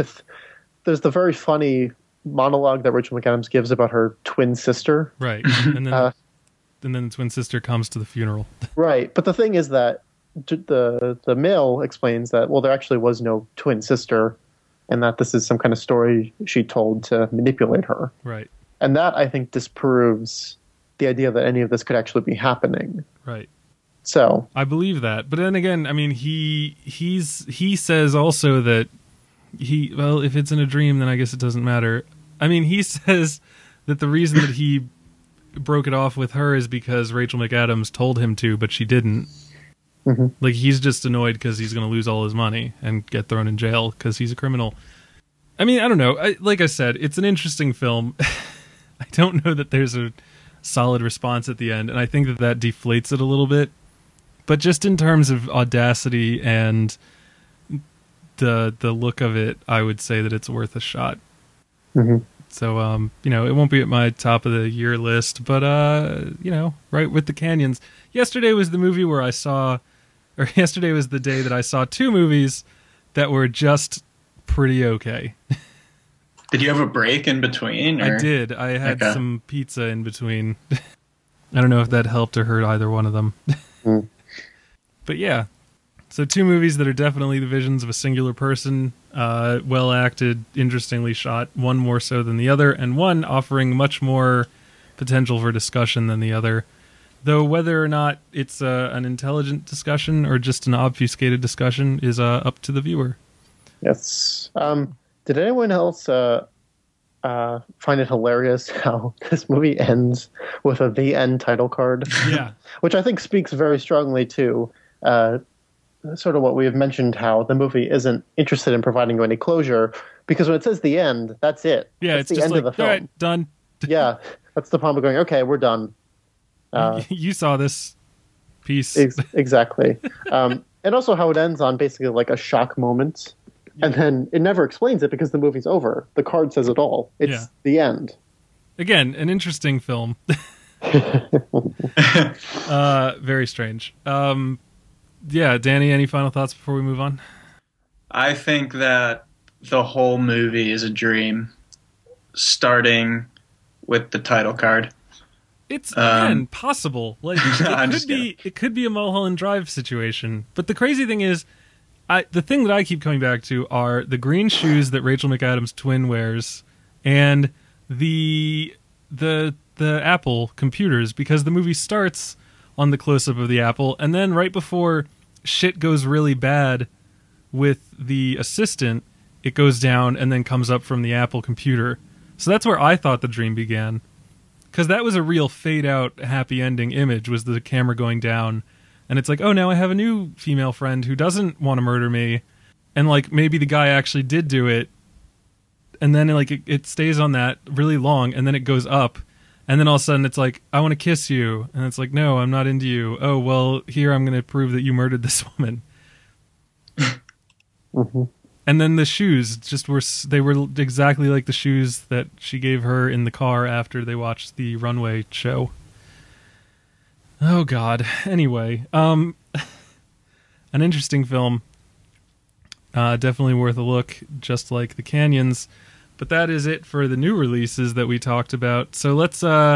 the very funny monologue that Rachel McAdams gives about her twin sister. Right. And then, and then the twin sister comes to the funeral. Right. But the thing is that the male explains that, well, there actually was no twin sister and that this is some kind of story she told to manipulate her. Right. And that, I think, disproves the idea that any of this could actually be happening. Right. So I believe that. But then again, I mean, he says also that well, if it's in a dream, then I guess it doesn't matter. I mean, he says that the reason that he broke it off with her is because Rachel McAdams told him to, but she didn't. Mm-hmm. Like, he's just annoyed because he's going to lose all his money and get thrown in jail because he's a criminal. I mean, I don't know. Like I said, it's an interesting film. I don't know that there's a solid response at the end, and I think that deflates it a little bit. But just in terms of audacity and the look of it, I would say that it's worth a shot. Mm-hmm. So, it won't be at my top of the year list, but, right with the Canyons. Yesterday was the day that I saw two movies that were just pretty okay. Did you have a break in between? Or? I did. I had some pizza in between. I don't know if that helped or hurt either one of them. Mm. But yeah. So two movies that are definitely the visions of a singular person, well acted, interestingly shot, one more so than the other, and one offering much more potential for discussion than the other. Though whether or not it's an intelligent discussion or just an obfuscated discussion is up to the viewer. Yes. Did anyone else find it hilarious how this movie ends with a "The End" title card? Yeah. Which I think speaks very strongly to sort of what we have mentioned, how the movie isn't interested in providing you any closure, because when it says "the end," that's it. Yeah, that's it's the just end like, of the film. all right, done. Yeah, that's the problem of going, okay, we're done. You saw this piece. Exactly. And also how it ends on basically like a shock moment. Yeah. And then it never explains it because the movie's over. The card says it all. It's the end. Again, an interesting film. Very strange. Yeah, Danny, any final thoughts before we move on? I think that the whole movie is a dream, starting with the title card. It's possible. Like it could be a Mulholland Drive situation. But the crazy thing is, the thing that I keep coming back to are the green shoes that Rachel McAdams' twin wears, and the Apple computers, because the movie starts on the close-up of the Apple, and then right before shit goes really bad with the assistant, it goes down and then comes up from the Apple computer. So that's where I thought the dream began. Because that was a real fade-out, happy ending image, was the camera going down. And it's like, oh, now I have a new female friend who doesn't want to murder me. And, like, maybe the guy actually did do it. And then, like, it stays on that really long, and then it goes up. And then all of a sudden it's like, I want to kiss you. And it's like, no, I'm not into you. Oh, well, here I'm going to prove that you murdered this woman. Mm-hmm. And then the shoes they were exactly like the shoes that she gave her in the car after they watched the runway show. Oh God. Anyway, an interesting film. Definitely worth a look, just like the Canyons. But that is it for the new releases that we talked about. So let's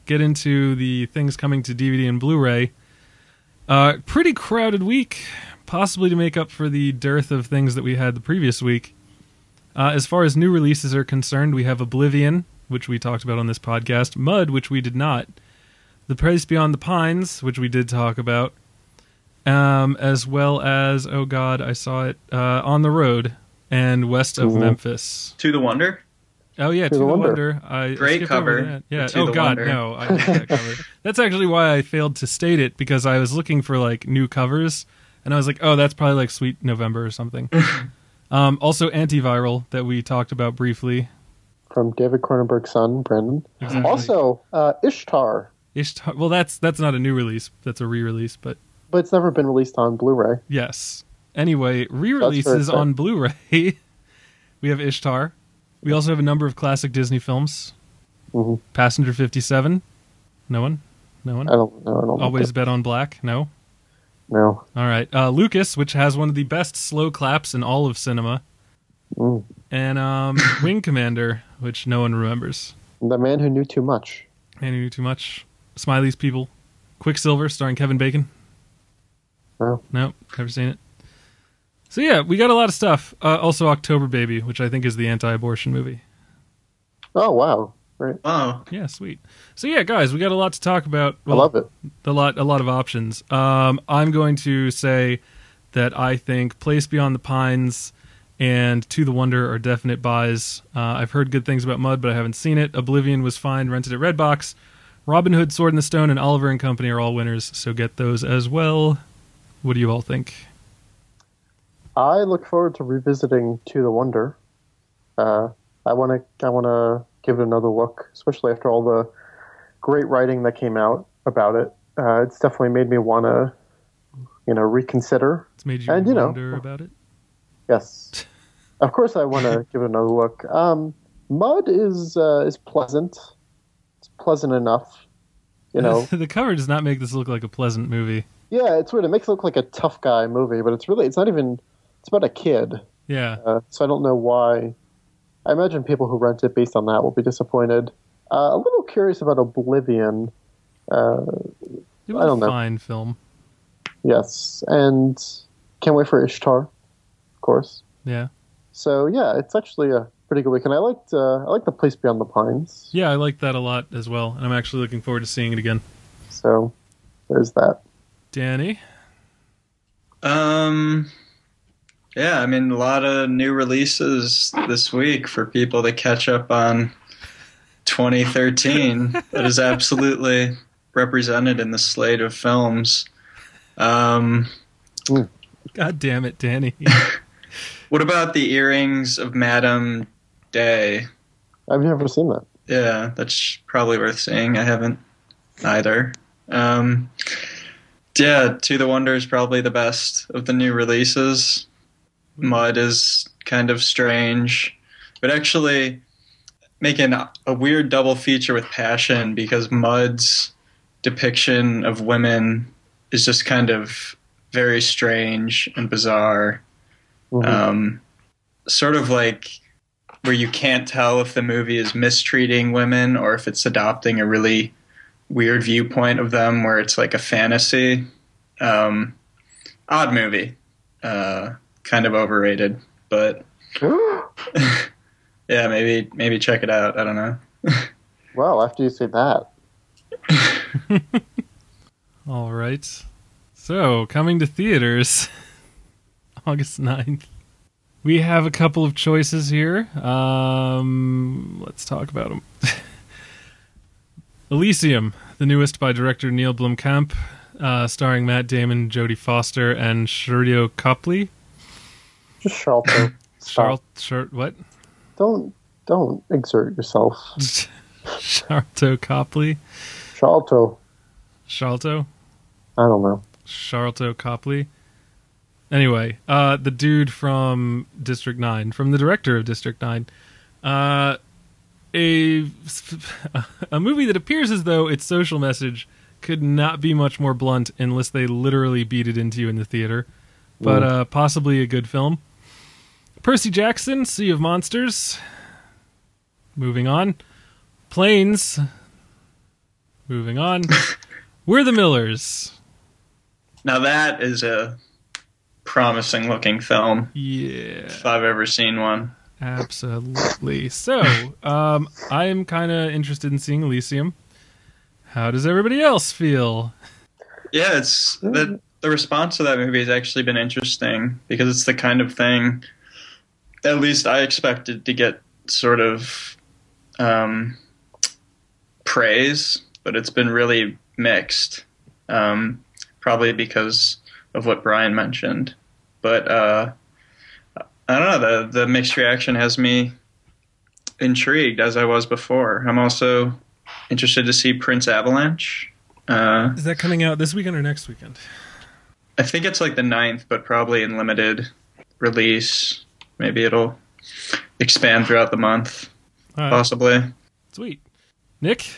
get into the things coming to DVD and Blu-ray. Pretty crowded week, possibly to make up for the dearth of things that we had the previous week. As far as new releases are concerned, we have Oblivion, which we talked about on this podcast, Mud, which we did not, The Place Beyond the Pines, which we did talk about, as well as, oh god, I saw it, On the Road and West of Memphis. To the Wonder? Oh yeah, To the Wonder. Great cover. Yeah. Oh god, Wonder. No, I hate that cover. That's actually why I failed to state it, because I was looking for like new covers, and I was like, oh, that's probably like Sweet November or something. Also, Antiviral that we talked about briefly. From David Cronenberg's son, Brandon. Exactly. Also, Ishtar. Ishtar. Well, that's not a new release. That's a re-release, but it's never been released on Blu-ray. Yes. Anyway, re-releases on Blu-ray. We have Ishtar. We also have a number of classic Disney films. Mm-hmm. Passenger 57. No one? I don't know. Always Bet on Black. No. All right. Lucas, which has one of the best slow claps in all of cinema. And Wing Commander, which no one remembers. The Man Who Knew Too Much. Man Who Knew Too Much. Smiley's People. Quicksilver, starring Kevin Bacon. No, never seen it. So yeah, we got a lot of stuff. Also October Baby, which I think is the anti-abortion movie. Oh, wow. Right. Oh. Yeah, sweet. So yeah, guys, we got a lot to talk about. Well, I love it. A lot of options. I'm going to say that I think Place Beyond the Pines and To the Wonder are definite buys. I've heard good things about Mud, but I haven't seen it. Oblivion was fine, rented at Redbox. Robin Hood, Sword in the Stone, and Oliver and Company are all winners, so get those as well. What do you all think? I look forward to revisiting To the Wonder. I want to give it another look, especially after all the great writing that came out about it. It's definitely made me want to, reconsider. It's made you wonder about it? Yes. Of course I want to give it another look. Mud is pleasant. It's pleasant enough, The cover does not make this look like a pleasant movie. Yeah, it's weird. It makes it look like a tough guy movie, but it's about a kid. Yeah. So I don't know why. I imagine people who rent it based on that will be disappointed. A little curious about Oblivion. It was I don't a fine film. Yes, and can't wait for Ishtar, of course. Yeah. So yeah, it's actually a pretty good week, and I liked The Place Beyond the Pines. Yeah, I like that a lot as well, and I'm actually looking forward to seeing it again. So there's that. Danny? Yeah, I mean, a lot of new releases this week for people to catch up on 2013 that is absolutely represented in the slate of films. God damn it, Danny. What about The Earrings of Madame Day? I've never seen that. Yeah, that's probably worth seeing. I haven't either. Yeah, To the Wonder is probably the best of the new releases. Mud is kind of strange, but actually making a weird double feature with Passion, because Mud's depiction of women is just kind of very strange and bizarre. Mm-hmm. Sort of like where you can't tell if the movie is mistreating women or if it's adopting a really weird viewpoint of them where it's like a fantasy. Odd movie. Kind of overrated, but yeah, maybe check it out. I don't know. Well, after you say that. All right. So, coming to theaters August 9th. We have a couple of choices here. Let's talk about them. Elysium, the newest by director Neil Blomkamp, starring Matt Damon, Jodie Foster, and Sharlto Copley. Just Sharlto. What? Don't exert yourself. Sharlto Copley. Sharlto. I don't know. Sharlto Copley. Anyway, the dude from District 9, from the director of District 9. A movie that appears as though its social message could not be much more blunt unless they literally beat it into you in the theater. But possibly a good film. Percy Jackson, Sea of Monsters. Moving on. Planes, Moving on. We're the Millers. Now that is a promising looking film. Yeah. If I've ever seen one. Absolutely. So, I am kind of interested in seeing Elysium. How does everybody else feel? Yeah, it's the response to that movie has actually been interesting because it's the kind of thing, at least I expected to get sort of praise, but it's been really mixed. Probably because of what Brian mentioned. But I don't know, the mixed reaction has me intrigued as I was before. I'm also interested to see Prince Avalanche. Is that coming out this weekend or next weekend? I think it's like the 9th, but probably in limited release. Maybe it'll expand throughout the month, possibly. Sweet. Nick?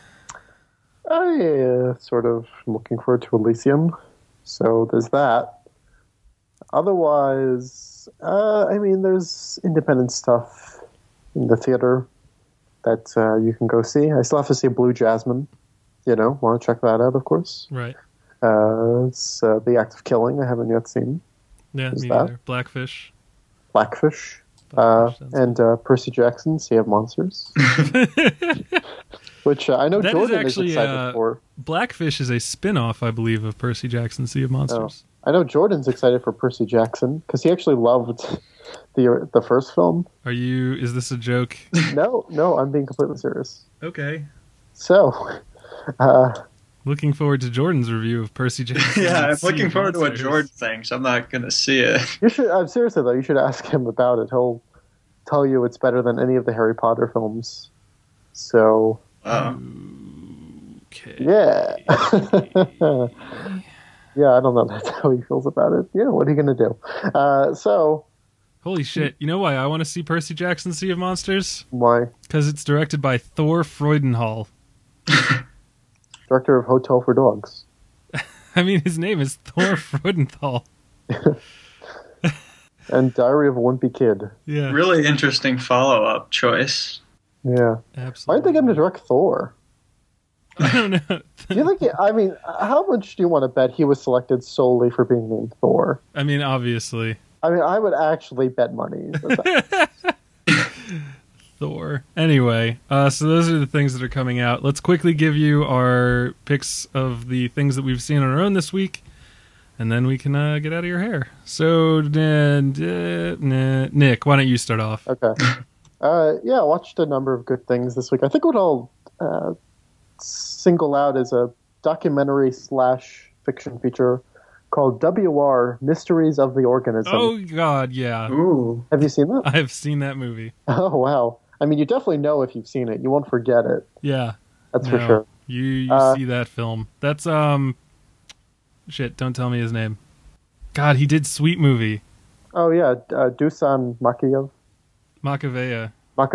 I sort of looking forward to Elysium, so there's that. Otherwise, there's independent stuff in the theater that you can go see. I still have to see Blue Jasmine. Want to check that out, of course. Right. It's The Act of Killing. I haven't yet seen. Yeah, me neither. Blackfish. And Percy Jackson, Sea of Monsters. Which I know that Jordan is excited for. Blackfish is a spin-off, I believe, of Percy Jackson, Sea of Monsters. Oh. I know Jordan's excited for Percy Jackson because he actually loved the first film. Is this a joke? No, I'm being completely serious. Okay. So, looking forward to Jordan's review of Percy Jackson. Yeah, I'm looking forward to what Jordan thinks. I'm not going to see it. You should. I'm seriously though. You should ask him about it. He'll tell you it's better than any of the Harry Potter films. So. Okay. Yeah. Yeah, I don't know. That's how he feels about it. Yeah, what are you going to do? Holy shit. You know why I want to see Percy Jackson, Sea of Monsters? Why? Because it's directed by Thor Freudenthal. Director of Hotel for Dogs. I mean, his name is Thor Freudenthal. And Diary of a Wimpy Kid. Yeah. Really interesting follow-up choice. Absolutely. Yeah. Why did they get him to direct Thor? I don't know. Do you think? How much do you want to bet he was selected solely for being named Thor? I mean, obviously. I would actually bet money. Thor. Anyway, so those are the things that are coming out. Let's quickly give you our picks of the things that we've seen on our own this week, and then we can get out of your hair. So, Nick, why don't you start off? Okay. I watched a number of good things this week. I think what I'll single out is a documentary/fiction feature called WR Mysteries of the Organism. Oh, God, yeah. Ooh. Have you seen that? I have seen that movie. Oh, wow. I mean, you definitely know if you've seen it. You won't forget it. Yeah. That's for sure. You see that film. That's, shit, don't tell me his name. God, he did Sweet Movie. Oh, yeah. Dusan Makaveyev. Makavea.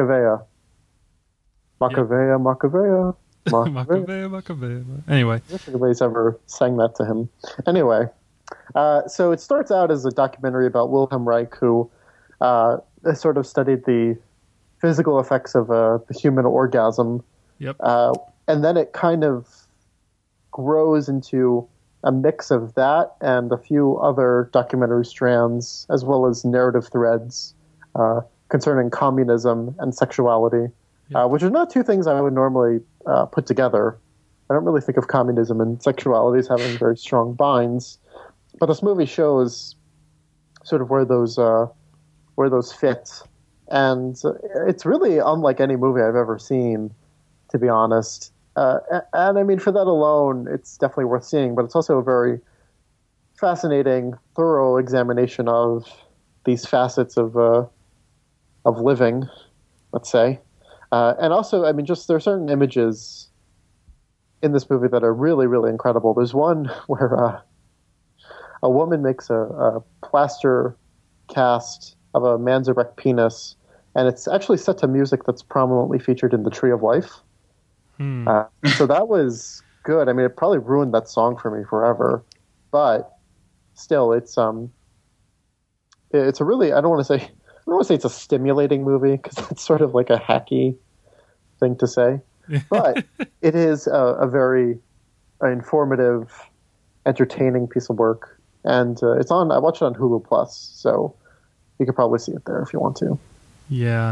Anyway. I don't think anybody's ever sang that to him. Anyway, so it starts out as a documentary about Wilhelm Reich, who sort of studied the physical effects of the human orgasm. Yep. And then it kind of grows into a mix of that and a few other documentary strands, as well as narrative threads concerning communism and sexuality, which are not two things I would normally put together. I don't really think of communism and sexuality as having very strong binds, but this movie shows sort of where those fit, and it's really unlike any movie I've ever seen, to be honest. And I mean, for that alone, it's definitely worth seeing, but it's also a very fascinating, thorough examination of these facets of living, let's say. And also, I mean, just there are certain images in this movie that are really, really incredible. There's one where a woman makes a plaster cast of a man's erect penis, and it's actually set to music that's prominently featured in The Tree of Life. So that was good. I mean, it probably ruined that song for me forever, but still, it's a really, I don't want to say it's a stimulating movie because it's sort of like a hacky thing to say. But it is a very informative, entertaining piece of work, and it's on. I watched it on Hulu Plus, so you could probably see it there if you want to. Yeah.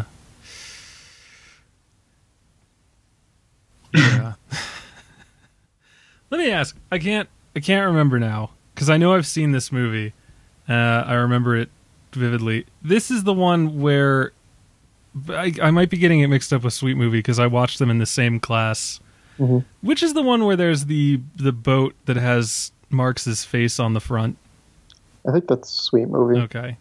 Yeah. Let me ask. I can't remember now because I know I've seen this movie. I remember it vividly. This is the one where I might be getting it mixed up with Sweet Movie because I watched them in the same class. Mm-hmm. Which is the one where there's the boat that has Marx's face on the front? I think that's Sweet Movie. Okay.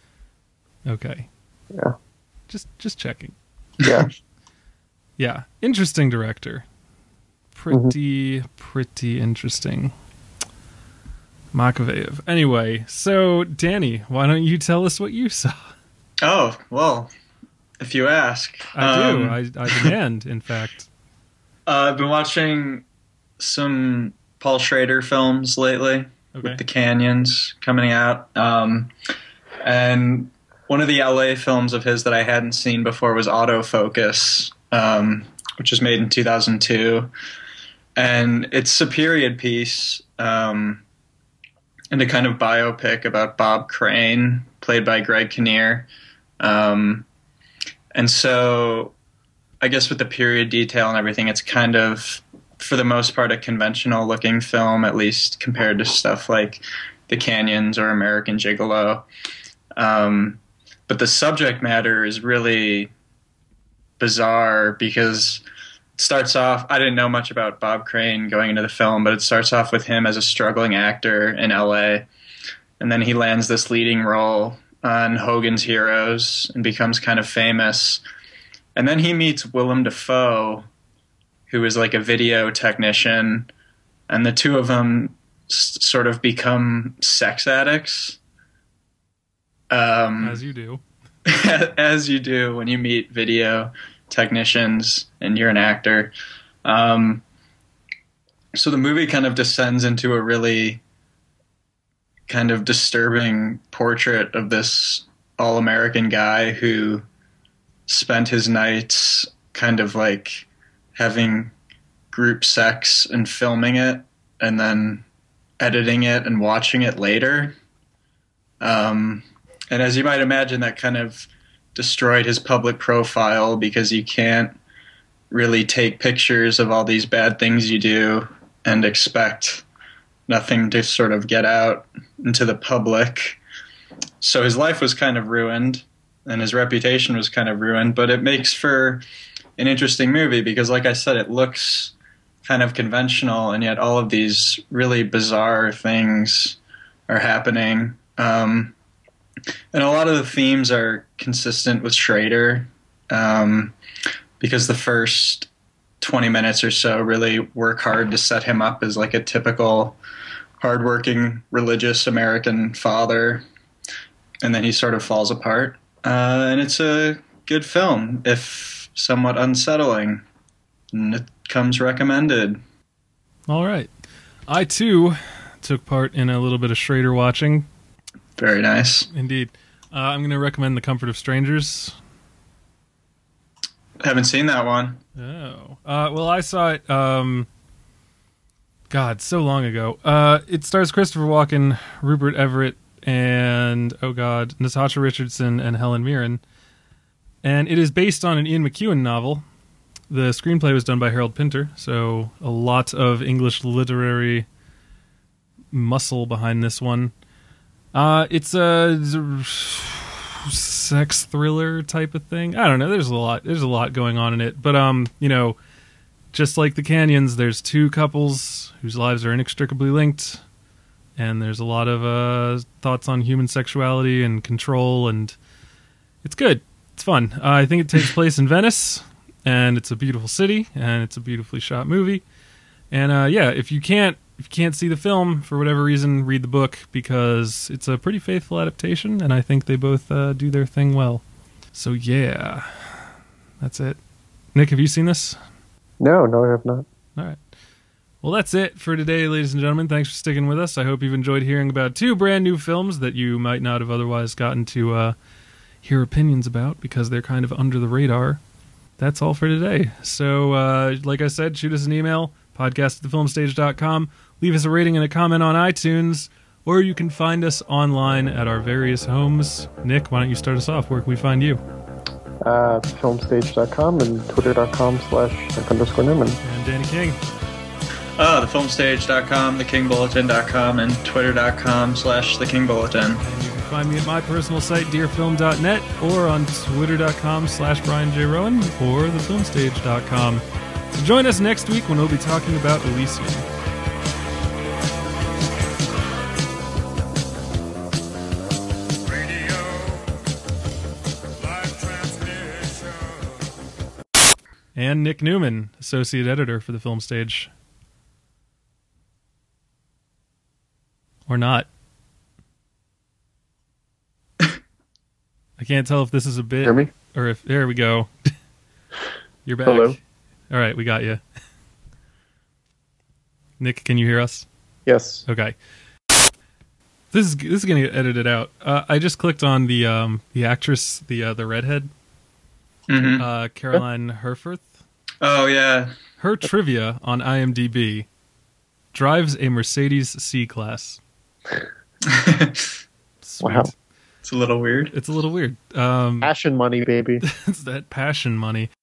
Yeah. Just checking. Yeah. Yeah. Interesting director. Pretty interesting. Makeveyev. Anyway, so Danny, why don't you tell us what you saw? Oh, well, if you ask. I do. I demand, in fact. I've been watching some Paul Schrader films lately with the Canyons coming out. And one of the LA films of his that I hadn't seen before was Autofocus, which was made in 2002. And it's a period piece and a kind of biopic about Bob Crane, played by Greg Kinnear. And so I guess with the period detail and everything, it's kind of, for the most part, a conventional looking film, at least compared to stuff like The Canyons or American Gigolo. But the subject matter is really bizarre because it starts off, I didn't know much about Bob Crane going into the film, but it starts off with him as a struggling actor in LA. And then he lands this leading role on Hogan's Heroes and becomes kind of famous. And then he meets Willem Dafoe, who is like a video technician, and the two of them sort of become sex addicts. As you do. As you do when you meet video technicians and you're an actor. So the movie kind of descends into a really kind of disturbing portrait of this all-American guy who spent his nights kind of like having group sex and filming it and then editing it and watching it later. And as you might imagine, that kind of destroyed his public profile because you can't really take pictures of all these bad things you do and expect nothing to sort of get out into the public. So his life was kind of ruined and his reputation was kind of ruined, but it makes for an interesting movie because, like I said, it looks kind of conventional and yet all of these really bizarre things are happening. And a lot of the themes are consistent with Schrader because the first 20 minutes or so really work hard to set him up as like a typical hardworking religious American father. And then he sort of falls apart. And it's a good film, if somewhat unsettling. And it comes recommended. All right. I, too, took part in a little bit of Schrader watching. Very nice. Indeed. I'm going to recommend The Comfort of Strangers. Haven't seen that one. Oh. Well, I saw it, God, so long ago. It stars Christopher Walken, Rupert Everett, and, Natasha Richardson and Helen Mirren. And it is based on an Ian McEwan novel. The screenplay was done by Harold Pinter, so a lot of English literary muscle behind this one. It's a sex thriller type of thing. I don't know. There's a lot going on in it. But, just like The Canyons, there's two couples whose lives are inextricably linked. And there's a lot of thoughts on human sexuality and control. And it's good. It's fun. I think it takes place in Venice. And it's a beautiful city. And it's a beautifully shot movie. And, if you can't see the film, for whatever reason, read the book, because it's a pretty faithful adaptation, and I think they both do their thing well. So, yeah, that's it. Nick, have you seen this? No, I have not. All right. Well, that's it for today, ladies and gentlemen. Thanks for sticking with us. I hope you've enjoyed hearing about two brand new films that you might not have otherwise gotten to hear opinions about, because they're kind of under the radar. that's all for today. So, like I said, shoot us an email, podcast@thefilmstage.com. Leave us a rating and a comment on iTunes, or you can find us online at our various homes. Nick, why don't you start us off? Where can we find you? Filmstage.com and twitter.com/Nick_Newman. And Danny King. Thefilmstage.com, thekingbulletin.com, and twitter.com/thekingbulletin. And you can find me at my personal site, dearfilm.net, or on twitter.com/Brian J. Rowan, or thefilmstage.com. So join us next week when we'll be talking about Elysium. And Nick Newman, associate editor for the Film Stage. Or not. I can't tell if this is a bit. Hear me? Or if. There we go. You're back. Hello. All right, we got you. Nick, can you hear us? Yes. Okay. This is going to get edited out. I just clicked on the actress, the redhead, Caroline Herfurth. Oh, yeah. Her trivia on IMDb: drives a Mercedes C-Class. Wow. It's a little weird. It's a little weird. Passion money, baby. It's that passion money.